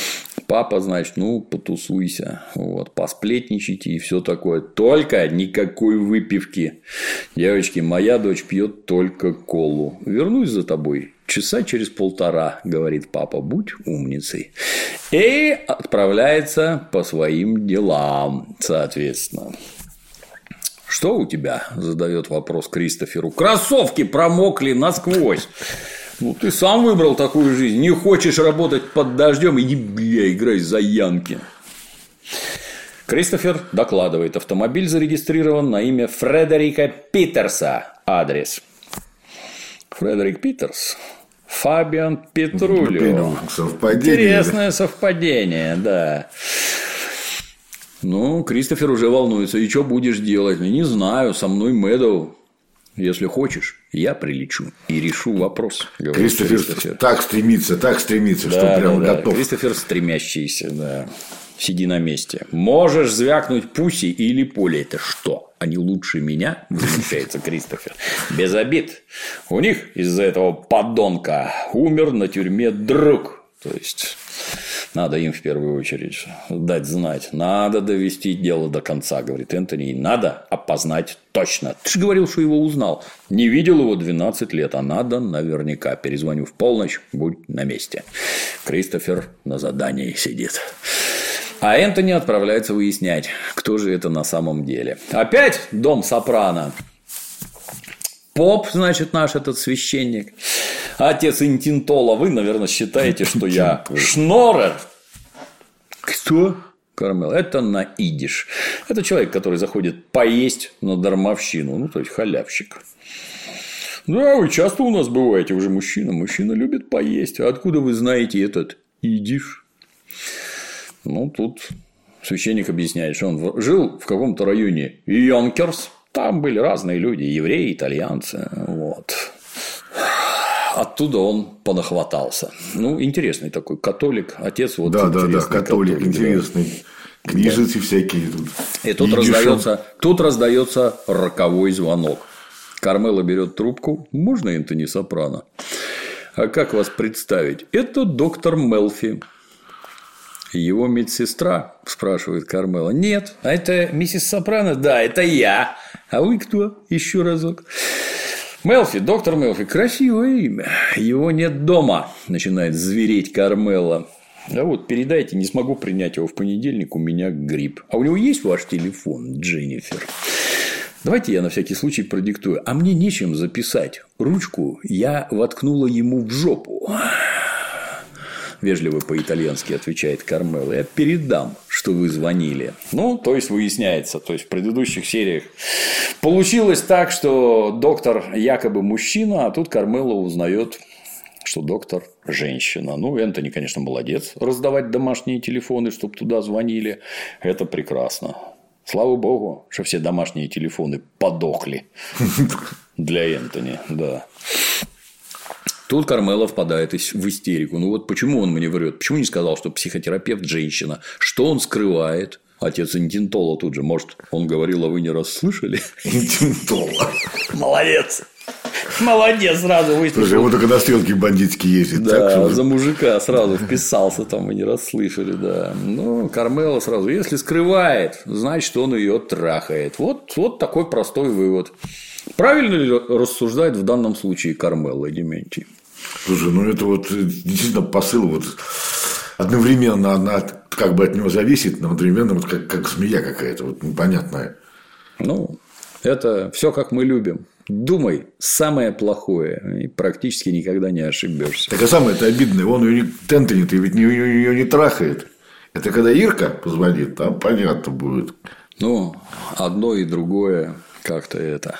Папа, значит, ну, потусуйся, вот, посплетничайте и все такое. Только никакой выпивки. Девочки, моя дочь пьет только колу. Вернусь за тобой часа через полтора, говорит папа, будь умницей. И отправляется по своим делам, соответственно. Что у тебя? Задает вопрос Кристоферу. Кроссовки промокли насквозь. Ну, ты сам выбрал такую жизнь. Не хочешь работать под дождем, иди, бля, играй за Янки. Кристофер докладывает. Автомобиль зарегистрирован на имя Фредерика Питерса. Адрес. Фредерик Питерс. Фабиан Петрулио. Совпадение. Интересное совпадение, да. Ну, Кристофер уже волнуется. И что будешь делать? Не знаю, со мной Мэдоу. Если хочешь, я прилечу и решу вопрос. Кристофер, Кристофер так стремится, так стремится, да, что прям да, готов. Кристофер стремящийся, да. Сиди на месте. Можешь звякнуть Пуси или Поле. Это что? Они лучше меня? Возмущается Кристофер. Без обид. У них из-за этого подонка умер на тюрьме друг. То есть, надо им в первую очередь дать знать. Надо довести дело до конца, говорит Энтони. И надо опознать точно. Ты же говорил, что его узнал. Не видел его двенадцать лет, а надо наверняка. Перезвоню в полночь, будь на месте. Кристофер на задании сидит. А Энтони отправляется выяснять, кто же это на самом деле. Опять дом Сопрано. Поп, значит, наш этот священник. Отец Интинтола. Вы, наверное, считаете, что я Шнорер. Кто? Кармел. Это на идиш. Это человек, который заходит поесть на дармовщину. Ну, то есть, халявщик. Да, вы часто у нас бываете. Вы же мужчина. Мужчина любит поесть. А откуда вы знаете этот идиш? Ну, тут священник объясняет, что он жил в каком-то районе Йонкерс. Там были разные люди, евреи, итальянцы. Вот. Оттуда он понахватался. Ну, интересный такой католик, отец. Вот да, да, да, католик, католик интересный. Да. Книжицы всякие тут. И тут раздается, тут раздается роковой звонок. Кармела берет трубку. Можно Энтони Сопрано? А как вас представить? Это доктор Мелфи. Его медсестра, спрашивает Кармела. Нет, а это миссис Сопрано? Да, это я. А вы кто? Еще разок. Мелфи, доктор Мелфи. Красивое имя. Его нет дома. Начинает звереть Кармела. А вот передайте, не смогу принять его в понедельник, у меня грипп. А у него есть ваш телефон, Дженнифер? Давайте я на всякий случай продиктую. А мне нечем записать. Ручку я воткнула ему в жопу. Вежливо по-итальянски отвечает Кармела. Я передам, что вы звонили. Ну, то есть, выясняется. То есть, в предыдущих сериях получилось так, что доктор якобы мужчина, а тут Кармела узнает, что доктор женщина. Ну, Энтони, конечно, молодец. Раздавать домашние телефоны, чтобы туда звонили. Это прекрасно. Слава богу, что все домашние телефоны подохли. Для Энтони, да. Тут Кармела впадает в истерику. Ну, вот почему он мне врет? Почему не сказал, что психотерапевт женщина? Что он скрывает? Отец Интинтола тут же. Может, он говорил, а вы не расслышали? Интинтола. Молодец. Молодец, сразу выступил. Слушай, ему только на стрелке бандитские ездит. Да, так, что... за мужика сразу вписался, там вы не расслышали, да. Ну, Кармела сразу. Если скрывает, значит, он ее трахает. Вот, вот такой простой вывод. Правильно ли рассуждает в данном случае Кармела, Дементий? Слушай, ну это вот действительно посыл вот одновременно она как бы от него зависит, но одновременно вот как, как змея какая-то вот непонятная. Ну, это все как мы любим. Думай самое плохое, и практически никогда не ошибешься. Так а самое-то обидное, он ее не Энтони-то ведь не, ее не трахает. Это когда Ирка позвонит, там понятно будет. Ну, одно и другое как-то это.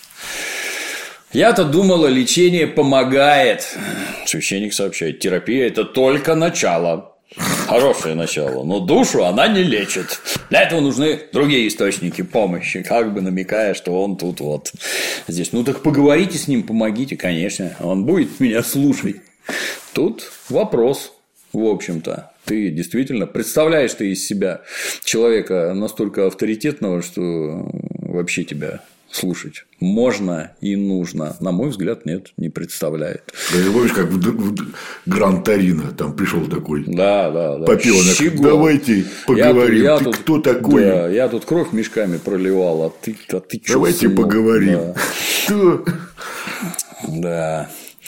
Я-то думала, лечение помогает. Священник сообщает, терапия – это только начало. Хорошее начало, но душу она не лечит. Для этого нужны другие источники помощи, как бы намекая, что он тут вот здесь. Ну, так поговорите с ним, помогите, конечно. Он будет меня слушать. Тут вопрос, в общем-то. Ты действительно представляешь ты из себя человека настолько авторитетного, что вообще тебя слушать можно и нужно. На мой взгляд, нет, не представляет. Да, ты помнишь, как в Гран-Торино там пришел такой да, да, да. попёнок. Щегол. Давайте поговорим. Я, я ты тут, кто такой? Да, я тут кровь мешками проливал, а ты, а ты чё, Давайте сынок? поговорим. Да. Что? Да.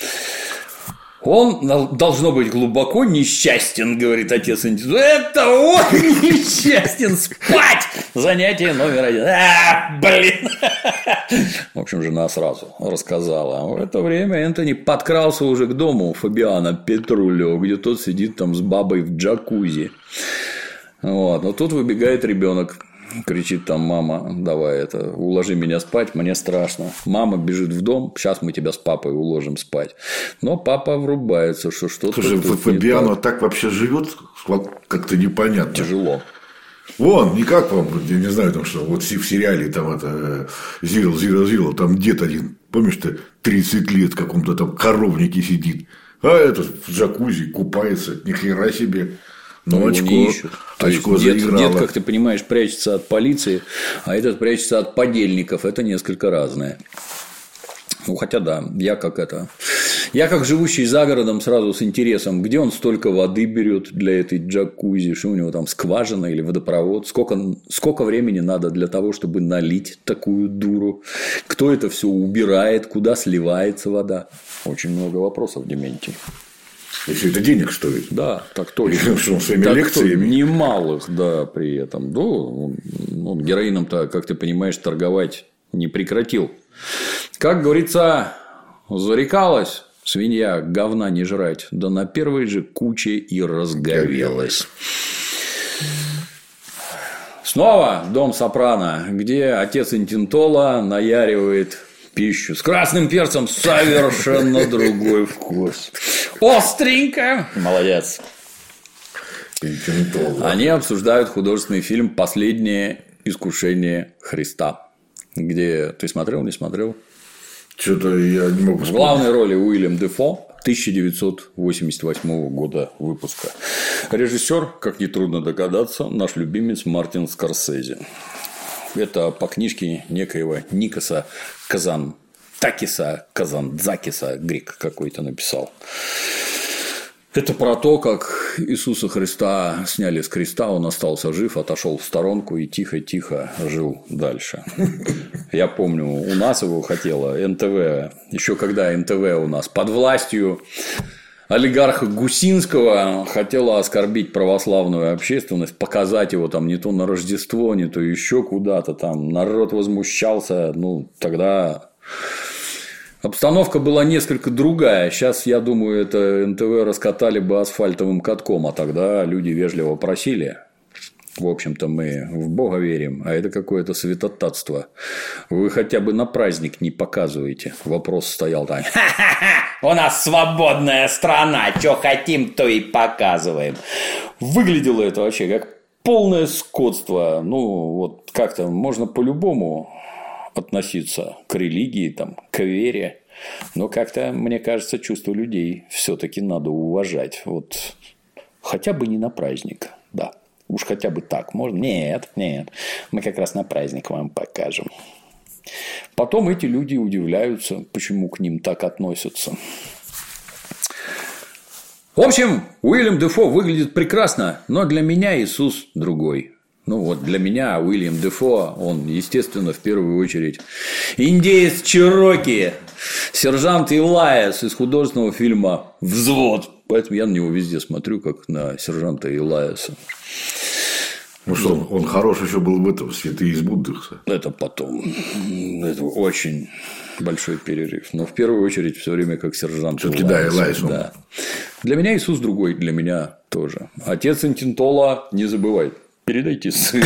Он должно быть глубоко несчастен, говорит отец Антитола. Это он несчастен. Спать! Занятие номер один. А, блин. В общем, жена сразу рассказала. В это время Энтони подкрался уже к дому Фабиана Петрулио, где тот сидит там с бабой в джакузи. Вот. Но тут выбегает ребенок. Кричит там: мама, давай это, уложи меня спать, мне страшно. Мама бежит в дом, сейчас мы тебя с папой уложим спать. Но папа врубается, что что-то. Слушай, Фабиано так. так вообще живет, как-то непонятно. Тяжело. Вон, не как вам, я не знаю, там что, вот в сериале там это Зил, Зил, Зил, там дед один, помнишь ты, тридцать лет в каком-то там коровнике сидит, а этот в джакузи купается, ни хера себе. Ну, очко, не ищут. То очко есть дед, заиграло. дед, как ты понимаешь, прячется от полиции, а этот прячется от подельников. Это несколько разное. Ну, хотя да, я как это. Я как живущий за городом сразу с интересом, где он столько воды берет для этой джакузи, что у него там скважина или водопровод, сколько, сколько времени надо для того, чтобы налить такую дуру, кто это все убирает, куда сливается вода. Очень много вопросов, Дементий. И все это денег стоит. Да, так точно. Что он своими так лекциями. Немалых, да, при этом. Ну, он героином-то, как ты понимаешь, торговать не прекратил. Как говорится, зарекалась свинья говна не жрать, да на первой же куче и разговелась. Снова дом Сопрано, где отец Антитола наяривает пищу с красным перцем, совершенно другой вкус. Остренько. Молодец. Они обсуждают художественный фильм «Последнее искушение Христа». Где ты смотрел, не смотрел? Что-то я не могу вспомнить. В главной роли Уильям Дефо, тысяча девятьсот восемьдесят восьмого года выпуска. Режиссер, как нетрудно догадаться, наш любимец Мартин Скорсезе. Это по книжке некоего Никоса Казантакиса, Казандзакиса, грек какой-то написал. Это про то, как Иисуса Христа сняли с креста, он остался жив, отошел в сторонку и тихо-тихо жил дальше. Я помню, у нас его хотела эн тэ вэ, еще когда эн тэ вэ у нас под властью олигарха Гусинского хотела оскорбить православную общественность, показать его там не то на Рождество, не то еще куда-то там. Народ возмущался, ну тогда обстановка была несколько другая. Сейчас, я думаю, это эн тэ вэ раскатали бы асфальтовым катком, а тогда люди вежливо просили. В общем-то, мы в Бога верим, а это какое-то святотатство. Вы хотя бы на праздник не показываете. Вопрос стоял там. Ха-ха-ха! У нас свободная страна, что хотим, то и показываем. Выглядело это вообще как полное скотство. Ну, вот как-то можно по-любому относиться к религии, там, к вере. Но как-то, мне кажется, чувство людей все-таки надо уважать. Вот хотя бы не на праздник, да. Уж хотя бы так можно? Нет, нет. Мы как раз на праздник вам покажем. Потом эти люди удивляются, почему к ним так относятся. В общем, Уильям Дефо выглядит прекрасно, но для меня Иисус другой. Ну вот для меня Уильям Дефо, он, естественно, в первую очередь индеец Чероки, сержант Илайас из художественного фильма «Взвод». Поэтому я на него везде смотрю, как на сержанта Илайаса. Ну что, он, он хорош еще был в этом «Святые из Буддыхса». Это потом. Это очень большой перерыв. Но в первую очередь все время как сержант. Все-таки да, Илайас. Да. Для меня Иисус другой, для меня тоже. Отец Антитола, не забывай, передайте сын.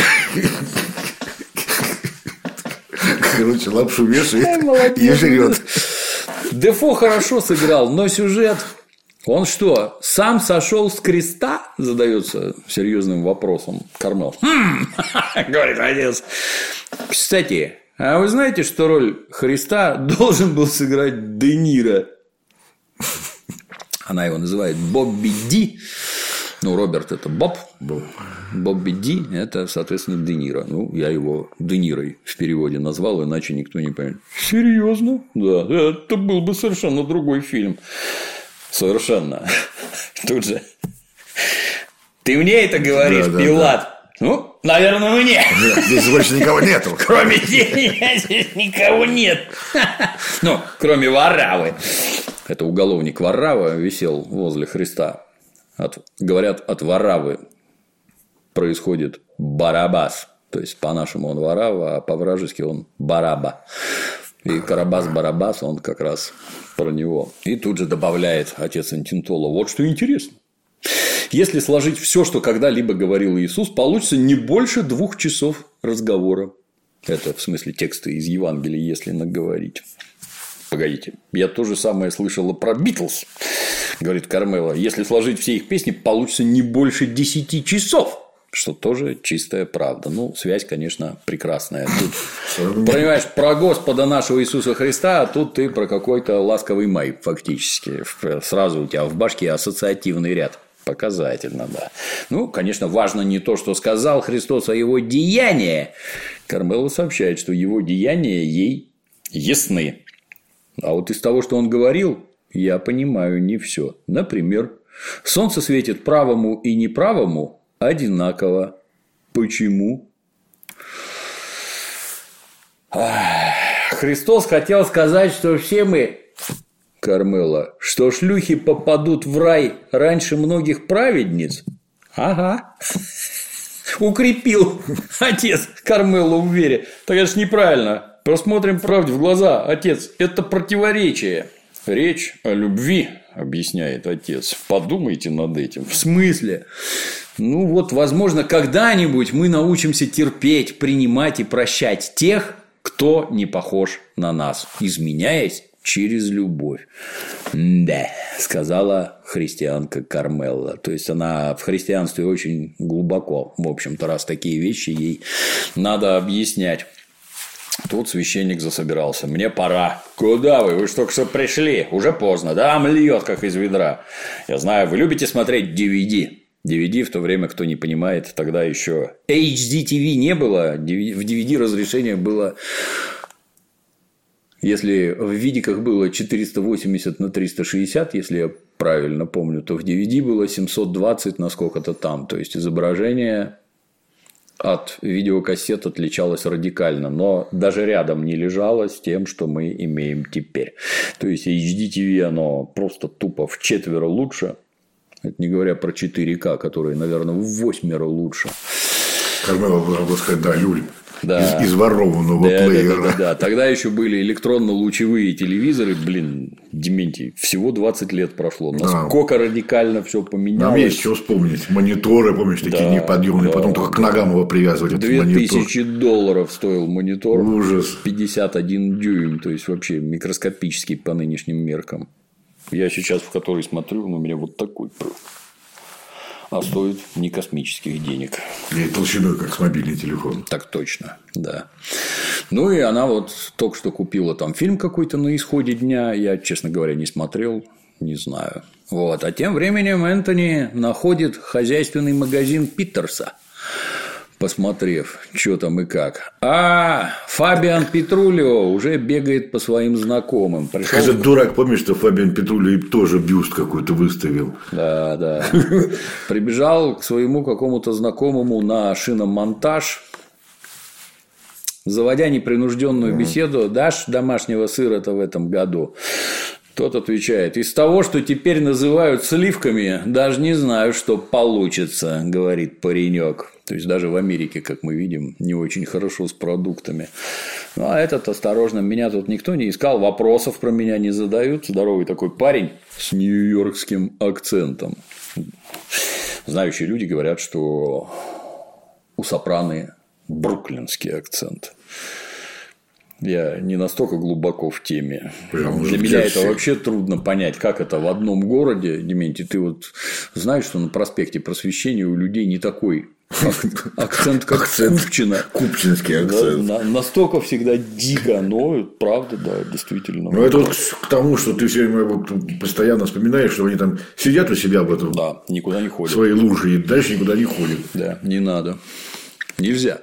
Короче, лапшу вешает и жрет. Дефо хорошо сыграл, но сюжет. Он что, сам сошел с креста? Задается серьезным вопросом Кармел. Хм, говорит отец. Кстати, а вы знаете, что роль Христа должен был сыграть Де Ниро? Она его называет Бобби Ди. Ну, Роберт – это Боб. Боб. Бобби Ди – это, соответственно, Де Ниро. Ну, я его Де Нирой в переводе назвал, иначе никто не поймет. Серьезно? Да, это был бы совершенно другой фильм. Совершенно. Тут же. Ты мне это говоришь, да, да, Пилат? Да. Ну, наверное, мне. Нет, здесь больше никого нету. Кроме тебя здесь никого нет. Ну, кроме Вараввы. Это уголовник Варавва висел возле Христа. От, говорят, от Вараввы происходит Барабас. То есть, по-нашему он Варавва, а по-вражески он Бараба. И Карабас-Барабас, он как раз про него. И тут же добавляет отец Антинтола. Вот что интересно. Если сложить все, что когда-либо говорил Иисус, получится не больше двух часов разговора. Это в смысле тексты из Евангелия, если наговорить. Погодите, я то же самое слышала про Битлз, говорит Кармела. Если сложить все их песни, получится не больше десяти часов. Что тоже чистая правда. Ну, связь, конечно, прекрасная. Тут, понимаешь, про Господа нашего Иисуса Христа, а тут ты про какой-то ласковый май, фактически. Сразу у тебя в башке ассоциативный ряд. Показательно, да. Ну, конечно, важно не то, что сказал Христос, а его деяния. Кармела сообщает, что его деяния ей ясны. А вот из того, что он говорил, я понимаю не все. Например, солнце светит правому и неправому одинаково. Почему? Христос хотел сказать, что все мы... Кармела, что шлюхи попадут в рай раньше многих праведниц? Ага. Укрепил отец Кармелу в вере. Так это ж неправильно. Посмотрим правде в глаза, отец. Это противоречие. Речь о любви, объясняет отец. Подумайте над этим. В смысле? Ну вот, возможно, когда-нибудь мы научимся терпеть, принимать и прощать тех, кто не похож на нас, изменяясь через любовь. Да, сказала христианка Кармела. То есть, она в христианстве очень глубоко, в общем-то, раз такие вещи ей надо объяснять. Тут священник засобирался. Мне пора. Куда вы? Вы же только что пришли. Уже поздно. Да, мльет, как из ведра. Я знаю, вы любите смотреть ди ви ди. ди ви ди в то время, кто не понимает, тогда еще эйч ди ти ви не было. В ди ви ди разрешение было... Если в видиках было четыреста восемьдесят на триста шестьдесят, если я правильно помню, то в ди ви ди было семьсот двадцать на сколько-то там. То есть, изображение от видеокассет отличалось радикально, но даже рядом не лежало с тем, что мы имеем теперь. То есть, эйч ди ти ви оно просто тупо вчетверо лучше. Это не говоря про четыре ка, которые, наверное, в восьмеро лучше. Кармела была сказать, да, люль. Да. Из, из ворованного да, плеера. Да, да, да. Тогда еще были электронно-лучевые телевизоры. Блин, Дементий, всего двадцать лет прошло. Насколько да. радикально все поменялось. Нам есть что вспомнить. Мониторы, помнишь, такие да, неподъемные. Да, потом только к ногам его привязывать. Две тысячи долларов стоил монитор. Ужас. пятьдесят один дюйм. То есть, вообще микроскопический по нынешним меркам. Я сейчас в который смотрю, но у меня вот такой просто. А стоит не космических денег. И толщиной, как с мобильный телефон. Так точно, да. Ну, и она вот только что купила там фильм какой-то на исходе дня. Я, честно говоря, не смотрел, не знаю. Вот. А тем временем Энтони находит хозяйственный магазин Питерса, посмотрев, что там и как. А Фабиан Петрулио уже бегает по своим знакомым. Пришел... Этот дурак, помнишь, что Фабиан Петрулио тоже бюст какой-то выставил? Да, да. Прибежал к своему какому-то знакомому на шиномонтаж, заводя непринужденную беседу. Дашь домашнего сыра-то в этом году? Тот отвечает: из того, что теперь называют сливками, даже не знаю, что получится, говорит паренек. То есть, даже в Америке, как мы видим, не очень хорошо с продуктами. Ну, а этот осторожно. Меня тут никто не искал, вопросов про меня не задают. Здоровый такой парень с нью-йоркским акцентом. Знающие люди говорят, что у сопрано бруклинский акцент. Я не настолько глубоко в теме. Прям Для меня это все... вообще трудно понять, как это в одном городе, Дементий, ты вот знаешь, что на проспекте Просвещения у людей не такой акцент, как Купчино. Купчинский акцент. Да, настолько всегда дико, но правда, да, действительно. Ну, это вот к тому, что ты все время вот постоянно вспоминаешь, что они там сидят у себя в этом. Да, никуда не ходят. В своей луже и дальше никуда не ходят. Да, не надо. Нельзя.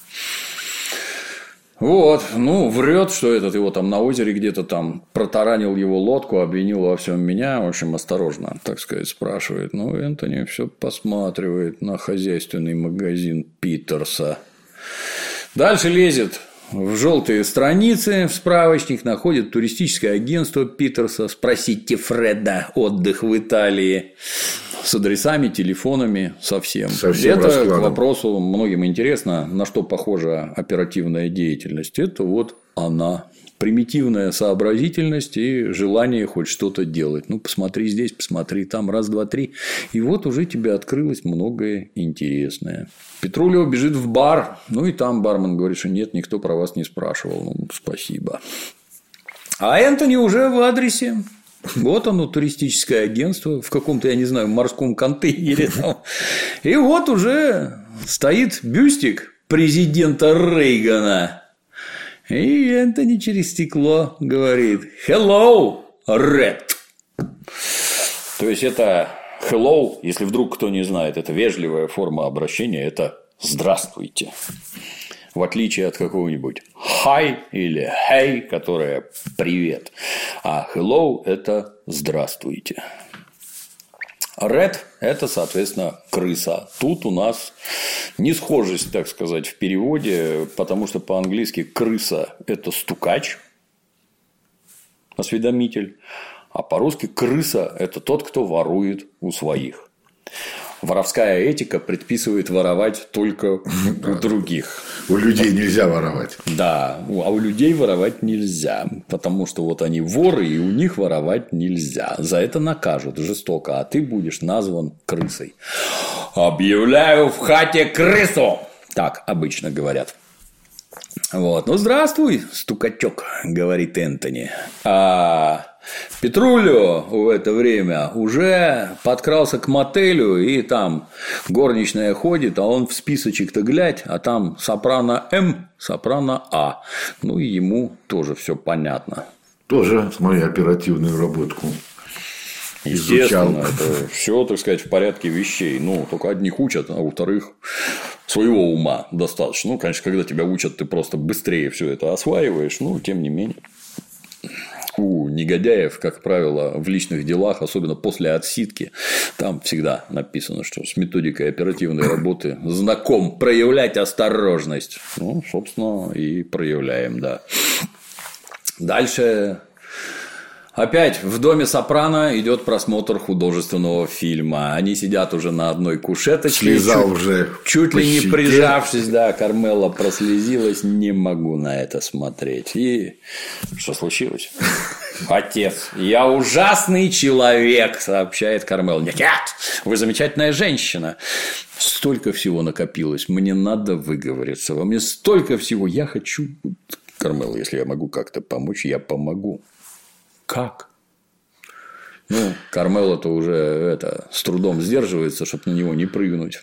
Вот, ну, врет, что этот его там на озере где-то там протаранил его лодку, обвинил во всем меня. В общем, осторожно, так сказать, спрашивает. Ну, Энтони все посматривает на хозяйственный магазин Питерса. Дальше лезет в желтые страницы, в справочник, находит туристическое агентство Питерса. Спросите Фреда, отдых в Италии. С адресами, телефонами, совсем. совсем Это раскладом. К вопросу многим интересно, на что похожа оперативная деятельность. Это вот она. Примитивная сообразительность и желание хоть что-то делать. Ну, посмотри здесь, посмотри там, раз, два, три. И вот уже тебе открылось многое интересное. Петрулио бежит в бар. Ну, и там бармен говорит, что нет, никто про вас не спрашивал. Ну, спасибо. А Энтони уже в адресе. Вот оно, туристическое агентство в каком-то, я не знаю, морском контейнере. Там. И вот уже стоит бюстик президента Рейгана. И Энтони через стекло говорит: «Hello, Red». То есть, это hello, если вдруг кто не знает, это вежливая форма обращения, это «здравствуйте». В отличие от какого-нибудь hi или hey, которая привет. А hello – это здравствуйте. Red – это, соответственно, крыса. Тут у нас несхожесть, так сказать, в переводе, потому что по-английски крыса – это стукач, осведомитель, а по-русски крыса – это тот, кто ворует у своих. Воровская этика предписывает воровать только у других. У людей нельзя воровать. Да, а у людей воровать нельзя, потому что вот они воры, и у них воровать нельзя. За это накажут жестоко, а ты будешь назван крысой. «Объявляю в хате крысу!» Так обычно говорят. Вот. «Ну, здравствуй, стукачок», – говорит Энтони. А Петрулио в это время уже подкрался к мотелю, и там горничная ходит, а он в списочек-то глядь, а там сопрано М, сопрано А. Ну, и ему тоже все понятно. Тоже смотри оперативную работку. Естественно, это все, так сказать, в порядке вещей. Ну, только одних учат, а у вторых своего ума достаточно. Ну, конечно, когда тебя учат, ты просто быстрее все это осваиваешь, но тем не менее. У негодяев, как правило, в личных делах, особенно после отсидки, там всегда написано, что с методикой оперативной работы знаком проявлять осторожность. Ну, собственно, и проявляем, да. Дальше. Опять в доме Сопрано идет просмотр художественного фильма. Они сидят уже на одной кушеточке. Слеза чуть, уже чуть ли не прижавшись, да, Кармела прослезилась. Не могу на это смотреть. И что случилось? Отец, я ужасный человек, сообщает Кармела. Нет, вы замечательная женщина. Столько всего накопилось. Мне надо выговориться. Во мне столько всего. Я хочу... Кармела, если я могу как-то помочь, я помогу. Как? Ну, Кармела-то уже это, с трудом сдерживается, чтобы на него не прыгнуть.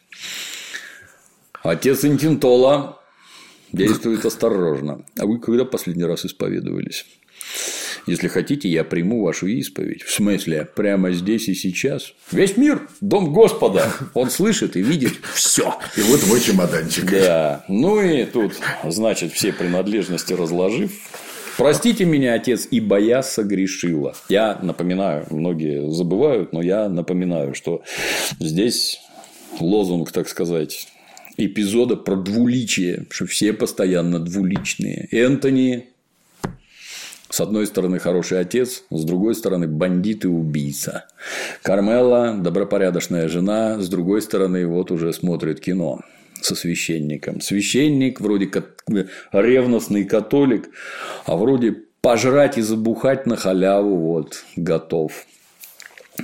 Отец Интинтола действует осторожно. А вы когда последний раз исповедовались? Если хотите, я приму вашу исповедь. В смысле, прямо здесь и сейчас. Весь мир – дом Господа. Он слышит и видит все. И вот мой чемоданчик. Да. Ну, и тут, значит, все принадлежности разложив. Простите меня, отец, ибо я согрешила. Я напоминаю, многие забывают, но я напоминаю, что здесь лозунг, так сказать, эпизода про двуличие, что все постоянно двуличные. Энтони, с одной стороны, хороший отец, с другой стороны, бандит и убийца. Кармела, добропорядочная жена, с другой стороны, вот уже смотрит кино со священником. Священник вроде как ревностный католик, а вроде пожрать и забухать на халяву вот готов.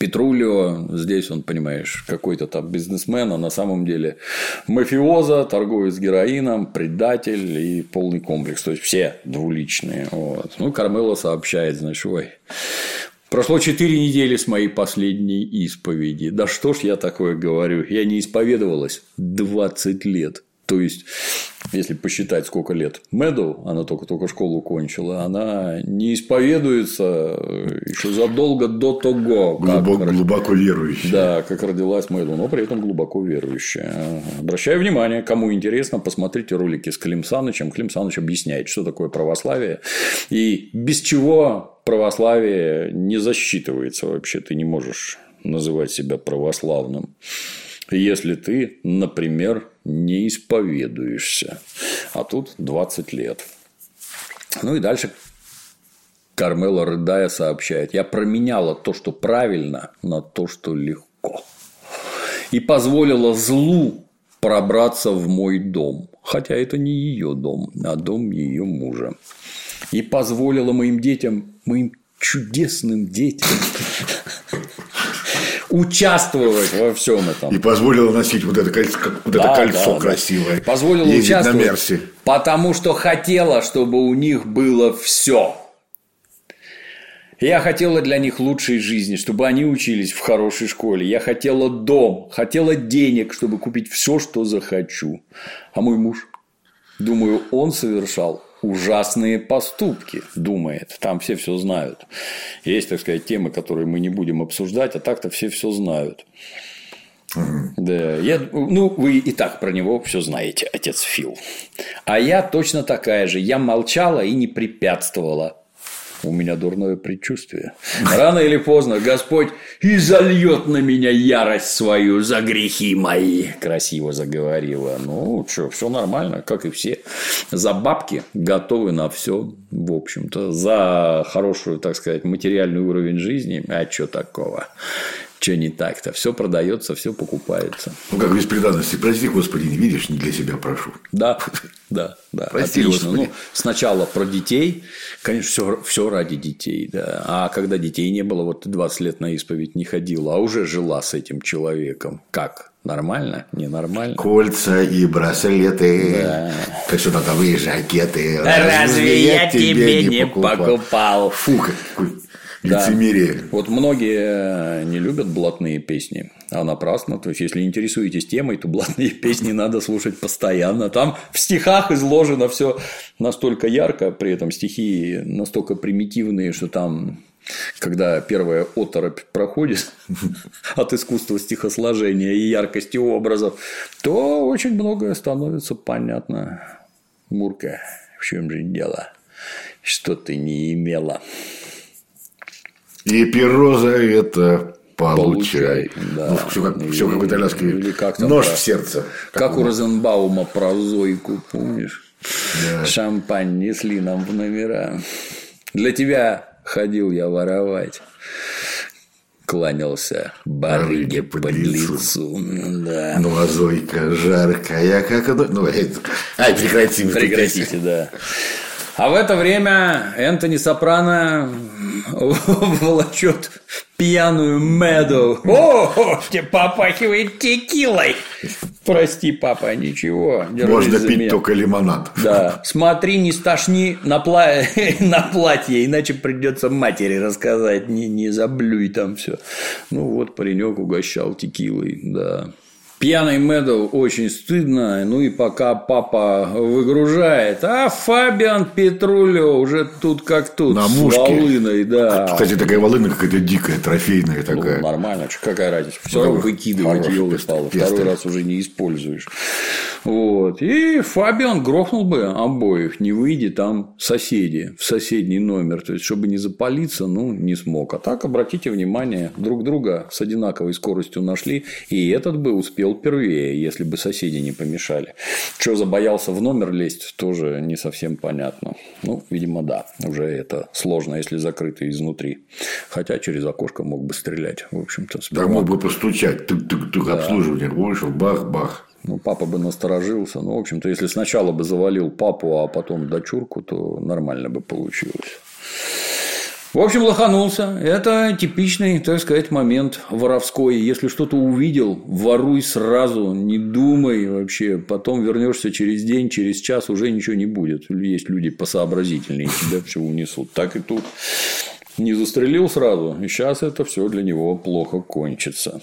Петрулио, здесь он, понимаешь, какой-то там бизнесмен, а на самом деле мафиоза, торговец героином, предатель и полный комплекс. То есть, все двуличные. Вот. Ну, Кармело сообщает, значит, ой, прошло четыре недели с моей последней исповеди. Да что ж я такое говорю? Я не исповедовалась двадцать лет. То есть, если посчитать, сколько лет Мэдоу, она только-только школу кончила, она не исповедуется еще задолго до того, глубоко, как, глубоко верующая. Да, как родилась Мэдоу, но при этом глубоко верующая. Обращаю внимание, кому интересно, посмотрите ролики с Клим Санычем. Клим Саныч объясняет, что такое православие и без чего православие не засчитывается вообще. Ты не можешь называть себя православным, если ты, например, не исповедуешься. А тут двадцать лет. Ну и дальше Кармело, рыдая, сообщает: я променяла то, что правильно, на то, что легко. И позволила злу пробраться в мой дом. Хотя это не ее дом, а дом ее мужа. И позволила моим детям, моим чудесным детям участвовать во всем этом. И позволила носить вот это кольцо, вот да, это кольцо да, красивое. Да. Позволила ездить участвовать, на Мерсе. Потому что хотела, чтобы у них было все. Я хотела для них лучшей жизни, чтобы они учились в хорошей школе. Я хотела дом, хотела денег, чтобы купить все, что захочу. А мой муж, думаю, он совершал ужасные поступки, думает. Там все все знают. Есть, так сказать, темы, которые мы не будем обсуждать, а так-то все все знают. Угу. Да, я, ну, вы и так про него все знаете, отец Фил. А я точно такая же. Я молчала и не препятствовала. У меня дурное предчувствие. Рано или поздно Господь изольет на меня ярость свою за грехи мои. Красиво заговорила. Ну, что, все нормально, как и все. За бабки готовы на все, в общем-то. За хорошую, так сказать, материальный уровень жизни. А что такого? Что не так-то? Все продается, все покупается. Ну, как без преданности. Прости, Господи, не видишь, не для себя прошу. Да, да, да. Прости, отлично. Господи. Ну, сначала про детей. Конечно, все, все ради детей, да. А когда детей не было, вот ты двадцать лет на исповедь не ходила, а уже жила с этим человеком. Как? Нормально? Ненормально? Кольца и браслеты, да. Кашематовые жакеты. Разве, Разве я тебе не покупал? покупал? Фу, какой лицемерие. Да. Вот многие не любят блатные песни, а напрасно. То есть, если интересуетесь темой, то блатные песни надо слушать постоянно. Там в стихах изложено все настолько ярко, при этом стихи настолько примитивные, что там, когда первая оторопь проходит от искусства стихосложения и яркости образов, то очень многое становится понятно. Мурка, в чем же дело? Что ты не имела? И перо за это получай. получай да. Ну, все как, все как в итальянской. Как нож про... в сердце. Как, как у Розенбаума про Зойку, помнишь? Да. Шампань несли нам в номера. Для тебя ходил я воровать. Кланялся барыге под лицу. Да. Ну, а Зойка жаркая, как оно. Ну, это... Ай, прекратим. Прекратите, да. А в это время Энтони Сопрано волочет пьяную Мэдоу. О, тебе попахивает текилой. Прости, папа, ничего. Можно пить меня. Только лимонад. Да. Смотри, не стошни на, пла... на платье, иначе придется матери рассказать. Не, не заблюй там все. Ну вот, паренек угощал текилой, да. Пьяный Мэдоу очень стыдно, ну и пока папа выгружает, а Фабиан Петрулио уже тут как тут, на с мушке. Волыной, да. Кстати, такая волына какая-то дикая, трофейная такая. Ну, нормально, какая разница, все равно выкидывать ее стало, второй раз уже не используешь. Вот. И Фабиан грохнул бы обоих, не выйди там соседи, в соседний номер. То есть, чтобы не запалиться, ну, не смог. А так, обратите внимание, друг друга с одинаковой скоростью нашли, и этот бы успел первее, если бы соседи не помешали. Что забоялся в номер лезть, тоже не совсем понятно. Ну, видимо, да, уже это сложно, если закрыто изнутри. Хотя через окошко мог бы стрелять, в общем-то. Так мог бы постучать, тык-тык-тык, да. Обслуживание, вышел, бах-бах. Ну, папа бы насторожился. Ну, в общем-то, если сначала бы завалил папу, а потом дочурку, то нормально бы получилось. В общем, лоханулся. Это типичный, так сказать, момент воровской. Если что-то увидел, воруй сразу, не думай вообще. Потом вернешься через день, через час, уже ничего не будет. Есть люди посообразительнее, тебя все унесут. Так и тут. Не застрелил сразу, и сейчас это все для него плохо кончится.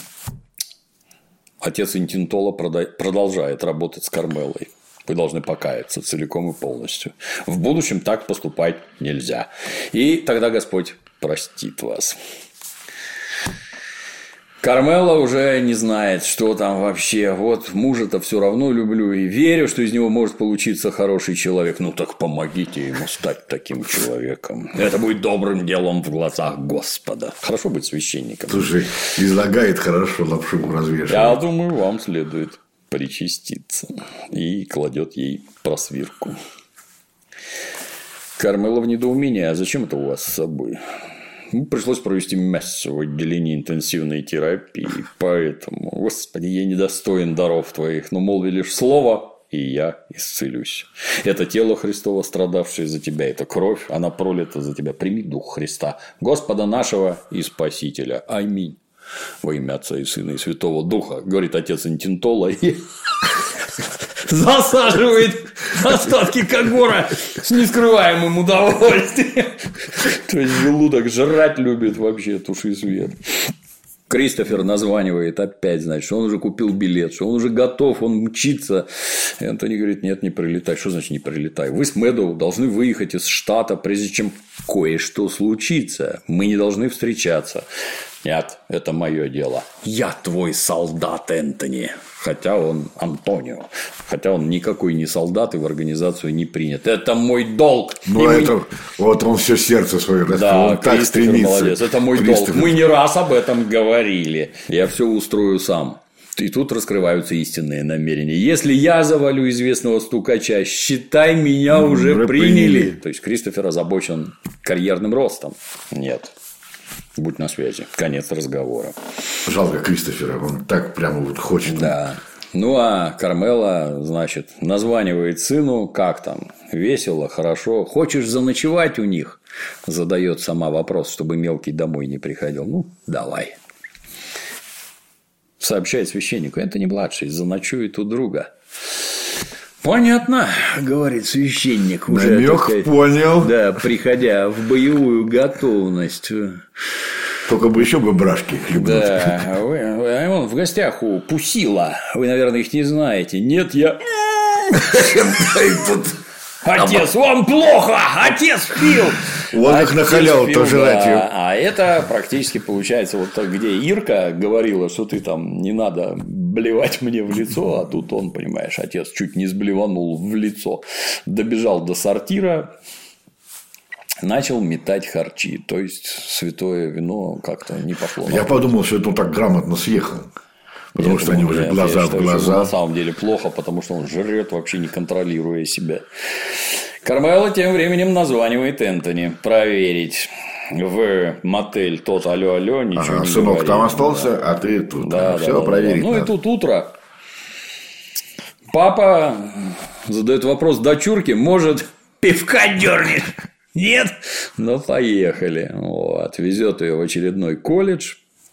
Отец Интинтола продолжает работать с Кармелой. Вы должны покаяться целиком и полностью. В будущем так поступать нельзя. И тогда Господь простит вас. Кармела уже не знает, что там вообще. Вот мужа-то все равно люблю и верю, что из него может получиться хороший человек. Ну так помогите ему стать таким человеком. Это будет добрым делом в глазах Господа. Хорошо быть священником. Слушай, излагает хорошо, лапшу развешивает. Я думаю, вам следует причаститься. И кладет ей просвирку. Кармела в недоумении. А зачем это у вас с собой? Ну, пришлось провести мессу в отделении интенсивной терапии. Поэтому, Господи, я недостоин даров твоих, но молви лишь слово, и я исцелюсь. Это тело Христово, страдавшее за тебя, это кровь, она пролита за тебя. Прими дух Христа, Господа нашего и Спасителя. Аминь. Во имя Отца и Сына и Святого Духа, говорит отец Интинтола, и засаживает остатки Когора с нескрываемым удовольствием. То есть желудок жрать любит вообще, туши свет. Кристофер названивает опять, значит, что он уже купил билет, что он уже готов, он мчится. И Антони говорит, нет, не прилетай. Что значит не прилетай? Вы с Мэдоу должны выехать из штата, прежде чем кое-что случится. Мы не должны встречаться. Нет, это мое дело. Я твой солдат, Энтони. Хотя он Антонио. Хотя он никакой не солдат и в организацию не принят. Это мой долг. Ну, это мы... вот он все сердце свое раскрыл. Да, он так стремится. Молодец. Это мой Кристофер. долг. Мы не раз об этом говорили. Я все устрою сам. И тут раскрываются истинные намерения. Если я завалю известного стукача, считай, меня ну, уже приняли. приняли. То есть Кристофер озабочен карьерным ростом. Нет. Будь на связи. Конец разговора. Жалко Кристофера, он так прямо вот хочет. Да. Ну, а Кармела, значит, названивает сыну, как там, весело, хорошо. Хочешь заночевать у них? Задает сама вопрос, чтобы мелкий домой не приходил. Ну, давай. Сообщает священнику, это не младший, заночует у друга. Понятно, говорит священник, уже намёк сказать, понял. Да, приходя в боевую готовность. Только бы еще бы брашки хлебнуть. Да, вы, он в гостях у Пусила. Вы, наверное, их не знаете. Нет, я. Отец, вам плохо! Отец пил! Вот их на халяву-то жрать. А это практически получается вот так, где Ирка говорила, что ты там не надо блевать мне в лицо, а тут он, понимаешь, отец чуть не сблеванул в лицо. Добежал до сортира, начал метать харчи. То есть святое вино как-то не пошло. Я подумал, что это он так грамотно съехал. Потому я что думаю, они уже глаза в глаза. На самом деле плохо, потому что он жрет, вообще не контролируя себя. Кармела тем временем названивает Энтони проверить в мотель тот алло алло ничего ага, не сынок говорит. Там остался, да. А ты тут. Да, все да, проверить. Да. Ну надо. И тут утро. Папа задает вопрос дочурке, может, пивка дернет? Нет? Ну, поехали. Вот. Везет ее в очередной колледж.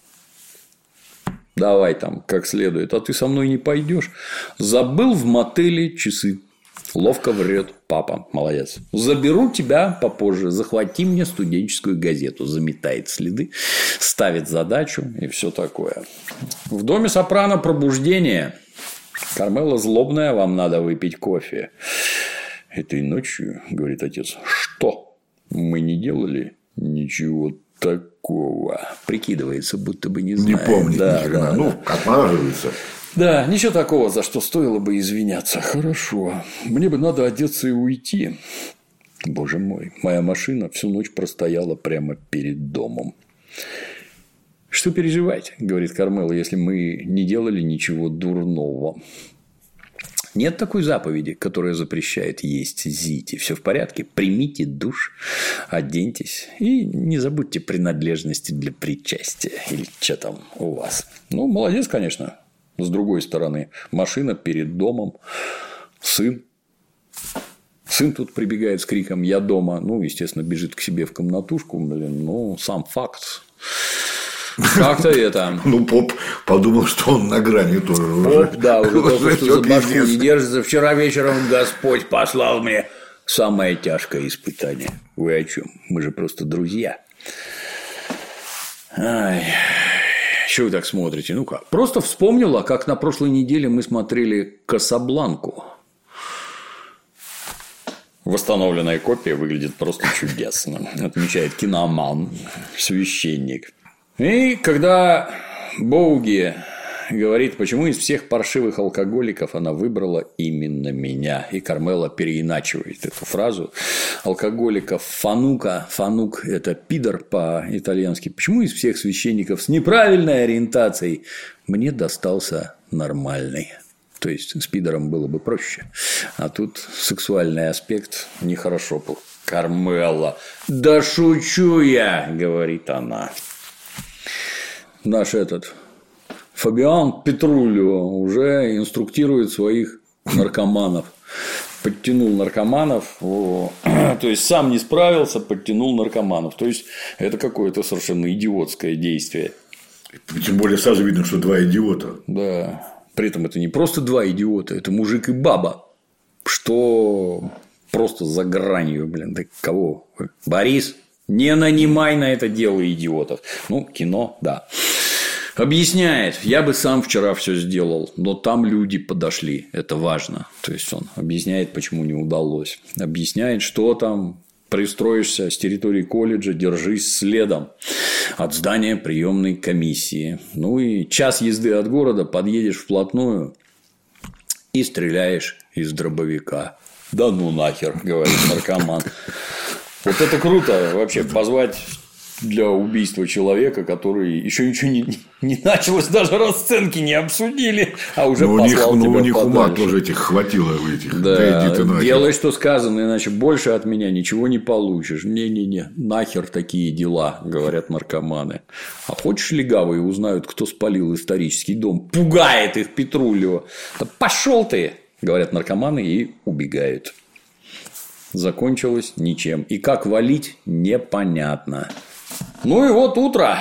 Давай там как следует, а ты со мной не пойдешь. Забыл в мотеле часы. Ловко врет папа, молодец. Заберу тебя попозже, захвати мне студенческую газету. Заметает следы, ставит задачу и все такое. В доме Сопрано пробуждение. Кармела злобная, вам надо выпить кофе. Этой ночью, говорит отец, что? Мы не делали ничего такого. Прикидывается, будто бы не знает. Не помнит да, ни хрена. Да, ну, да. отмазывается. Да, ничего такого, за что стоило бы извиняться. Хорошо. Мне бы надо одеться и уйти. Боже мой, моя машина всю ночь простояла прямо перед домом. Что переживать, говорит Кармела, если мы не делали ничего дурного. Нет такой заповеди, которая запрещает есть зити. Все в порядке. Примите душ, оденьтесь и не забудьте принадлежности для причастия. Или что там у вас. Ну, молодец, конечно. С другой стороны, машина перед домом, сын. Сын тут прибегает с криком «я дома». Ну, естественно, бежит к себе в комнатушку. Блин, ну, сам факт. Как-то это... Ну, поп подумал, что он на грани тоже. Поп, да, уже только что за башку не держится. Вчера вечером Господь послал мне самое тяжкое испытание. Вы о чем? Мы же просто друзья. Ай... Что вы так смотрите? Ну как? Просто вспомнила, как на прошлой неделе мы смотрели «Касабланку». Восстановленная копия выглядит просто чудесно. Отмечает киноман, священник. И когда Боуги говорит, почему из всех паршивых алкоголиков она выбрала именно меня. И Кармела переиначивает эту фразу. Алкоголиков Фанука. Фанук – это пидор по-итальянски. Почему из всех священников с неправильной ориентацией мне достался нормальный? То есть, с пидором было бы проще. А тут сексуальный аспект нехорошо был. Кармела. Да шучу я, говорит она. Наш этот... Фабиан Петрульо уже инструктирует своих наркоманов. Подтянул наркоманов, о, то есть сам не справился, подтянул наркоманов. То есть это какое-то совершенно идиотское действие. Тем более сразу видно, что два идиота. Да. При этом это не просто два идиота, это мужик и баба. Что просто за гранью, блин. Да кого? Борис, не нанимай на это дело идиотов. Ну, кино, да. Объясняет, я бы сам вчера все сделал, но там люди подошли, это важно. То есть он объясняет, почему не удалось. Объясняет, что там пристроишься с территории колледжа, держись следом от здания приемной комиссии. Ну и час езды от города, подъедешь вплотную и стреляешь из дробовика. Да ну нахер, говорит наркоман. Вот это круто вообще позвать для убийства человека, который еще ничего не, не началось, даже расценки не обсудили, а уже но послал у них, тебя ну, у них подальше. ума тоже этих хватило у этих. Да, да иди ты нахер. Делай, что сказано, иначе больше от меня ничего не получишь. Не-не-не, нахер такие дела, говорят наркоманы. А хочешь легавые узнают, кто спалил исторический дом? Пугает их Петрульева. Да пошел ты, говорят наркоманы, и убегают. Закончилось ничем. И как валить, непонятно. Ну и вот утро.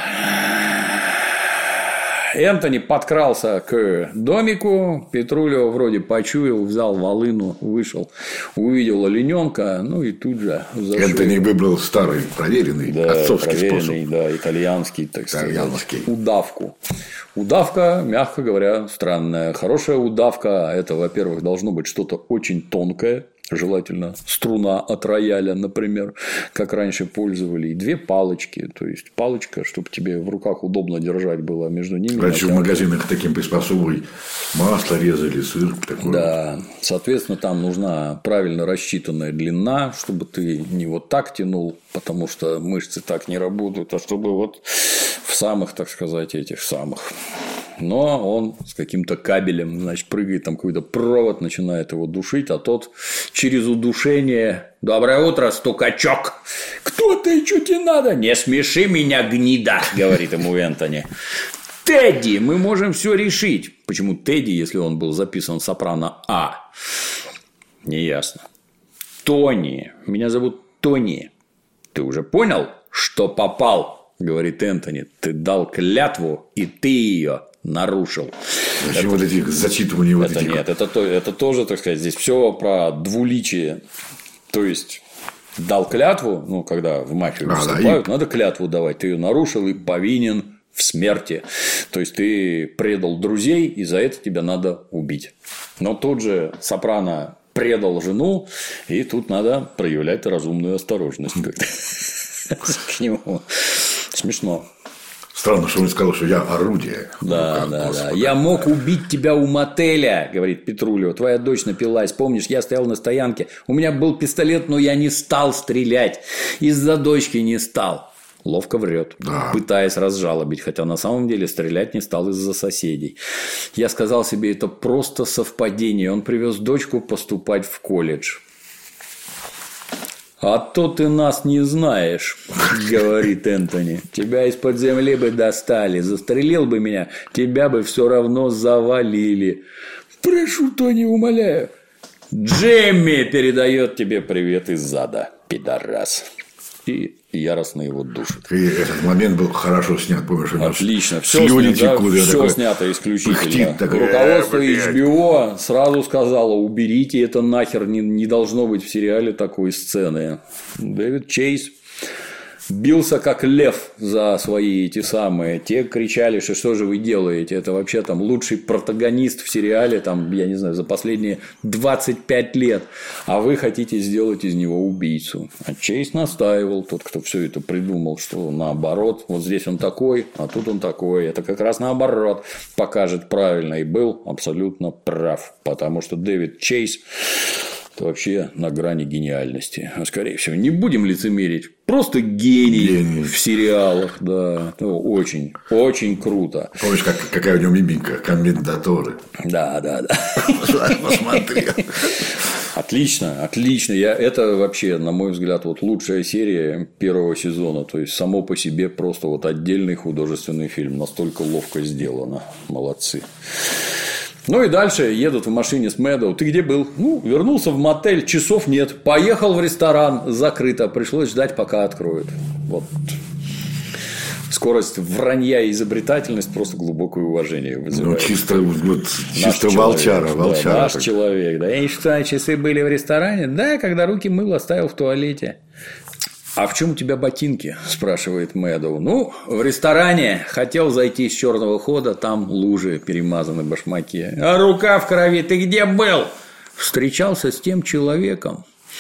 Энтони подкрался к домику. Петрульо вроде почуял, взял волыну, вышел, увидел олененка, ну и тут же зашел. Энтони выбрал старый, проверенный, да, отцовский проверенный, способ. Да, итальянский, так итальянский. сказать, удавку. Удавка, мягко говоря, странная. Хорошая удавка – это, во-первых, должно быть что-то очень тонкое. Желательно струна от рояля, например, как раньше пользовали, и две палочки, то есть палочка, чтобы тебе в руках удобно держать было между ними. Раньше в магазинах таким приспособой масло резали, сыр такой. Да, соответственно, там нужна правильно рассчитанная длина, чтобы ты не вот так тянул, потому что мышцы так не работают, а чтобы вот в самых, так сказать, этих самых. Но он с каким-то кабелем, значит, прыгает, там какой-то провод, начинает его душить, а тот через удушение: «Доброе утро, стукачок! Кто ты, что тебе надо?» «Не смеши меня, гнида!» – говорит ему Энтони. «Тедди, мы можем все решить». Почему Тедди, если он был записан сопрано А? Неясно. «Тони, меня зовут Тони. Ты уже понял, что попал?» – говорит Энтони. «Ты дал клятву, и ты ее нарушил». Зачем вот эти зачитывания вот это этих? Нет, это, это тоже, так сказать, здесь все про двуличие. То есть дал клятву, ну, когда в мафию а, вступают, да, и... надо клятву давать. Ты ее нарушил и повинен в смерти. То есть ты предал друзей, и за это тебя надо убить. Но тут же Сопрано предал жену, и тут надо проявлять разумную осторожность к нему. Смешно. Странно, что он сказал, что я орудие. Да, да, да. Я мог убить тебя у мотеля, говорит Петрульо. Твоя дочь напилась. Помнишь, я стоял на стоянке. У меня был пистолет, но я не стал стрелять. Из-за дочки не стал. Ловко врет, да, пытаясь разжалобить, хотя на самом деле стрелять не стал из-за соседей. Я сказал себе, это просто совпадение. Он привез дочку поступать в колледж. «А то ты нас не знаешь», – говорит Энтони. «Тебя из-под земли бы достали. Застрелил бы меня, тебя бы все равно завалили. Прошу, Тони, умоляю. Джимми передает тебе привет из зада, пидорас. И яростно его душит. И этот момент был хорошо снят, помнишь? Отлично. Все, снято, да, все такой... снято исключительно. Пыхтит, такой, руководство эйч би о сразу сказало: уберите это нахер, не, не должно быть в сериале такой сцены. Дэвид Чейз бился как лев за свои эти самые. Те кричали, что что же вы делаете? Это вообще там лучший протагонист в сериале, там, я не знаю, за последние двадцать пять лет. А вы хотите сделать из него убийцу. А Чейз настаивал, тот, кто все это придумал, что наоборот, вот здесь он такой, а тут он такой. Это как раз наоборот покажет правильно. И был абсолютно прав. Потому что Дэвид Чейз это вообще на грани гениальности. А скорее всего, не будем лицемерить. Просто гений, гений. В сериалах, да. Ну, очень, очень круто. Помнишь, как, какая у него мимика? Комментаторы. Да, да, да. Посмотри. Отлично, отлично. Я, это вообще, на мой взгляд, вот лучшая серия первого сезона. То есть, само по себе просто вот отдельный художественный фильм. Настолько ловко сделано. Молодцы. Ну и дальше едут в машине с Мэдоу. Ты где был? Ну, вернулся в мотель, часов нет. Поехал в ресторан, закрыто. Пришлось ждать, пока откроют. Вот. Скорость вранья и изобретательность просто глубокое уважение вызывает. Ну, чисто, вот, чисто волчара. Да, волчара наш так. человек. Да. И что, часы были в ресторане? Да, когда руки мыл, оставил в туалете. А в чем у тебя ботинки? Спрашивает Мэдоу. Ну, в ресторане. Хотел зайти с черного хода, там лужи перемазаны башмаки. А рука в крови. Ты где был? Встречался с тем человеком,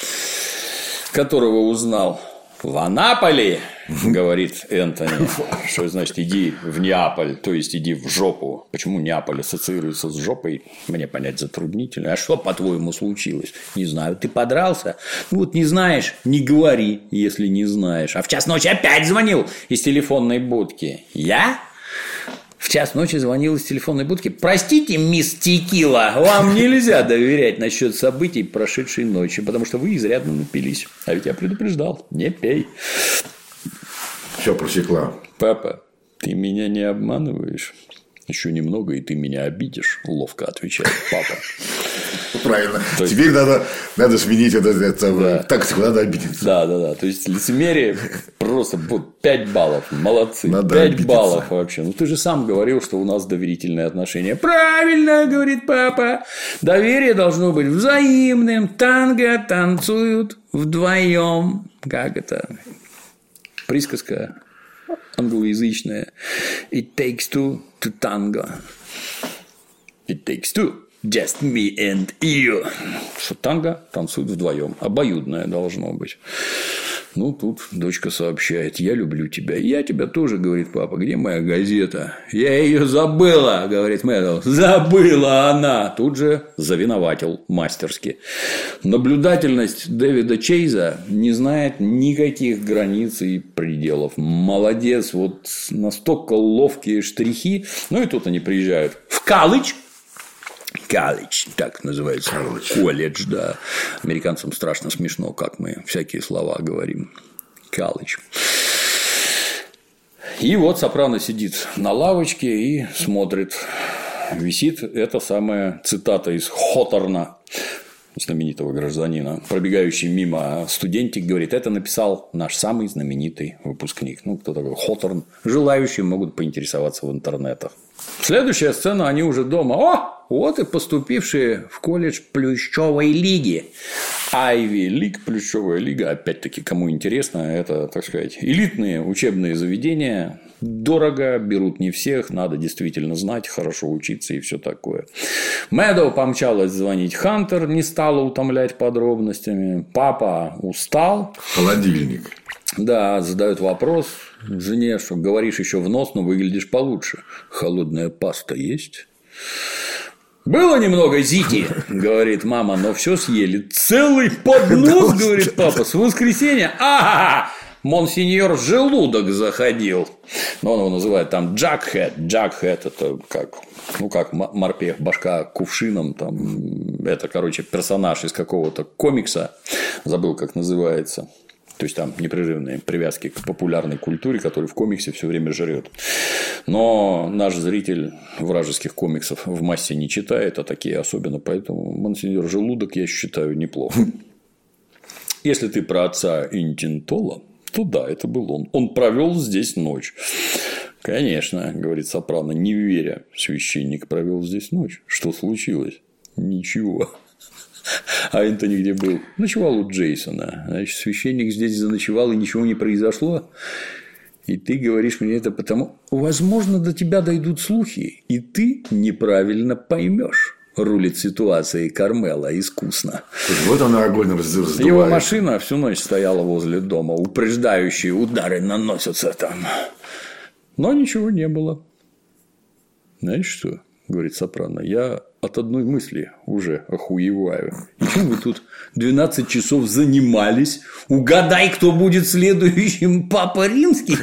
которого узнал в Анаполе, говорит Энтони. Что значит иди в Неаполь, то есть иди в жопу. Почему Неаполь ассоциируется с жопой, мне понять затруднительно. А что, по-твоему, случилось? Не знаю, ты подрался? Ну вот не знаешь, не говори, если не знаешь. А в час ночи опять звонил из телефонной будки. Я? В час ночи звонил из телефонной будки. Простите, мисс Текила, вам нельзя доверять насчет событий прошедшей ночи, потому что вы изрядно напились. А ведь я предупреждал, не пей. Все просекла. Папа, ты меня не обманываешь? Еще немного, и ты меня обидишь, ловко отвечает папа. Правильно. То Теперь есть... надо, надо сменить это, это да. тактику, надо обидеться. Да, да, да. То есть лицемерие просто вот, пять баллов. Молодцы. Надо пять обидеться. Баллов вообще. Ну ты же сам говорил, что у нас доверительные отношения. Правильно, говорит папа. Доверие должно быть взаимным. Танго танцуют вдвоем. Как это? Присказка англоязычная. It takes two to tango. It takes two. Just me and you. Что танго танцуют вдвоем. Обоюдное должно быть. Ну, тут дочка сообщает: я люблю тебя. Я тебя тоже, говорит папа. Где моя газета? Я ее забыла, говорит Мэдоу. Забыла она. Тут же завиноватил мастерски. Наблюдательность Дэвида Чейза не знает никаких границ и пределов. Молодец. Вот настолько ловкие штрихи. Ну, и тут они приезжают в колледж. Колледж, так называется. College. Колледж, да. Американцам страшно смешно, как мы всякие слова говорим. Колледж. И вот Сопрано сидит на лавочке и смотрит. Висит эта самая цитата из Хоторна, знаменитого гражданина, пробегающий мимо студентик, говорит: это написал наш самый знаменитый выпускник. Ну, кто такой Хоторн? Желающие могут поинтересоваться в интернетах. Следующая сцена, они уже дома. О, вот и поступившие в колледж Плющевой лиги. Айви Лиг, Плющевая лига, опять-таки, кому интересно, это, так сказать, элитные учебные заведения. Дорого, берут не всех, надо действительно знать, хорошо учиться и все такое. Мэдоу помчалась звонить Хантер, не стала утомлять подробностями. Папа устал. Холодильник. Да, задают вопрос жене, что говоришь еще в нос, но выглядишь получше. Холодная паста есть? Было немного зити, говорит мама, но все съели. Целый поднос, говорит папа, с воскресенья. Ага, монсеньор желудок заходил. Но он его называет там Джакхед. Джакхед – это как, ну, как морпех, башка кувшином. Там, это, короче, персонаж из какого-то комикса. Забыл, как называется. То есть, там непрерывные привязки к популярной культуре, которая в комиксе все время жрет. Но наш зритель вражеских комиксов в массе не читает, а такие особенно. Поэтому «Монсеньор Желудок» я считаю неплохо. Если ты про отца Интинтола, то да, это был он. Он провел здесь ночь. Конечно, говорит Сопрано, не веря. Священник провел здесь ночь. Что случилось? Ничего. А Энтони где был? Ночевал у Джейсона. Значит, священник здесь заночевал, и ничего не произошло. И ты говоришь мне это потому... Возможно, до тебя дойдут слухи, и ты неправильно поймешь. Рулит ситуацией Кармела искусно. Вот он огонь раздувает. Его машина всю ночь стояла возле дома. Упреждающие удары наносятся там. Но ничего не было. Знаешь что? Говорит Сопрано, я от одной мысли уже охуеваю. И чем вы тут двенадцать часов занимались? Угадай, кто будет следующим, Папа Римский?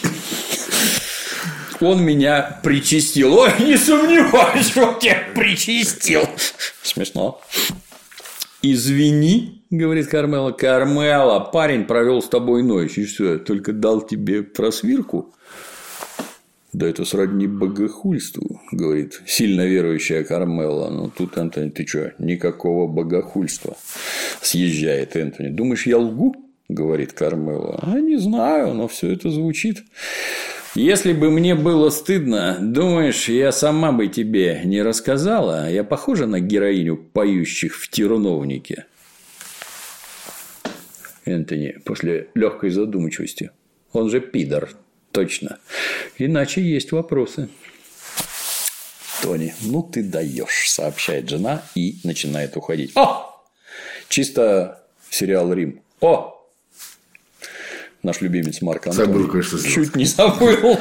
Он меня причастил. Ой, не сомневаюсь, что он тебя причастил. Смешно. Извини, говорит Кармела. Кармела, парень провел с тобой ночь. И что, только дал тебе просвирку? Да это сродни богохульству, говорит сильно верующая Кармела. Ну, тут, Энтони, ты что, никакого богохульства. Съезжает Энтони. Думаешь, я лгу? Говорит Кармела. А не знаю, но все это звучит. Если бы мне было стыдно, думаешь, я сама бы тебе не рассказала? Я похожа на героиню поющих в терновнике? Энтони после легкой задумчивости. Он же пидор. Точно. Иначе есть вопросы. Тони, ну ты даешь, сообщает жена и начинает уходить. О! Чисто сериал Рим. О! Наш любимец Марк Антоний. Чуть не забыл.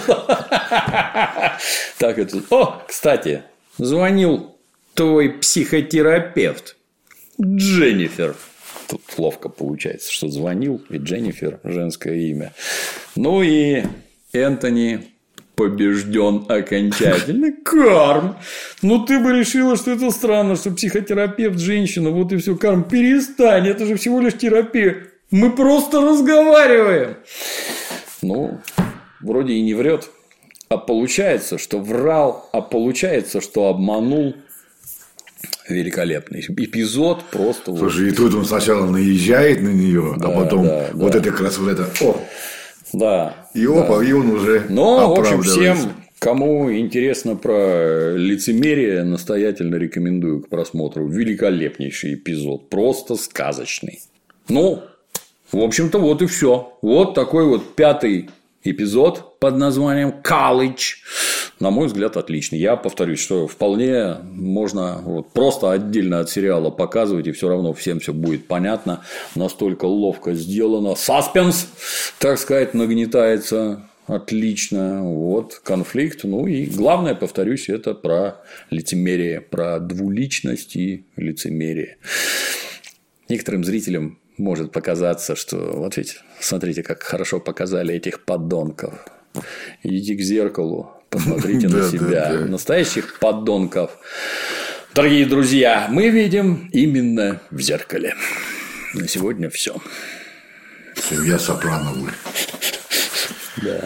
Так это. О, кстати, звонил твой психотерапевт Дженнифер. Тут ловко получается, что звонил, и Дженнифер женское имя. Ну и Энтони побежден окончательно. Карм! Ну ты бы решила, что это странно, что психотерапевт женщина. Вот и все. Карм, перестань, это же всего лишь терапия. Мы просто разговариваем. Ну, вроде и не врет. А получается, что врал, а получается, что обманул. Великолепный эпизод просто. Слушай, вот... и тут он сначала наезжает на нее, да, а потом да, вот да. это как раз вот это. О! Да. И опа, да. и он уже. Но, в общем, всем, кому интересно про лицемерие, настоятельно рекомендую к просмотру. Великолепнейший эпизод. Просто сказочный. Ну, в общем-то, вот и все. Вот такой вот пятый эпизод под названием «College». На мой взгляд, отличный. Я повторюсь, что вполне можно вот просто отдельно от сериала показывать, и все равно всем все будет понятно. Настолько ловко сделано. Саспенс, так сказать, нагнетается. Отлично. Вот конфликт. Ну и главное, повторюсь, это про лицемерие, про двуличность и лицемерие. Некоторым зрителям может показаться, что вот ведь смотрите, как хорошо показали этих подонков. Идите к зеркалу, посмотрите на себя. Настоящих подонков, дорогие друзья, мы видим именно в зеркале. На сегодня все. Семья Сопрановых. Да.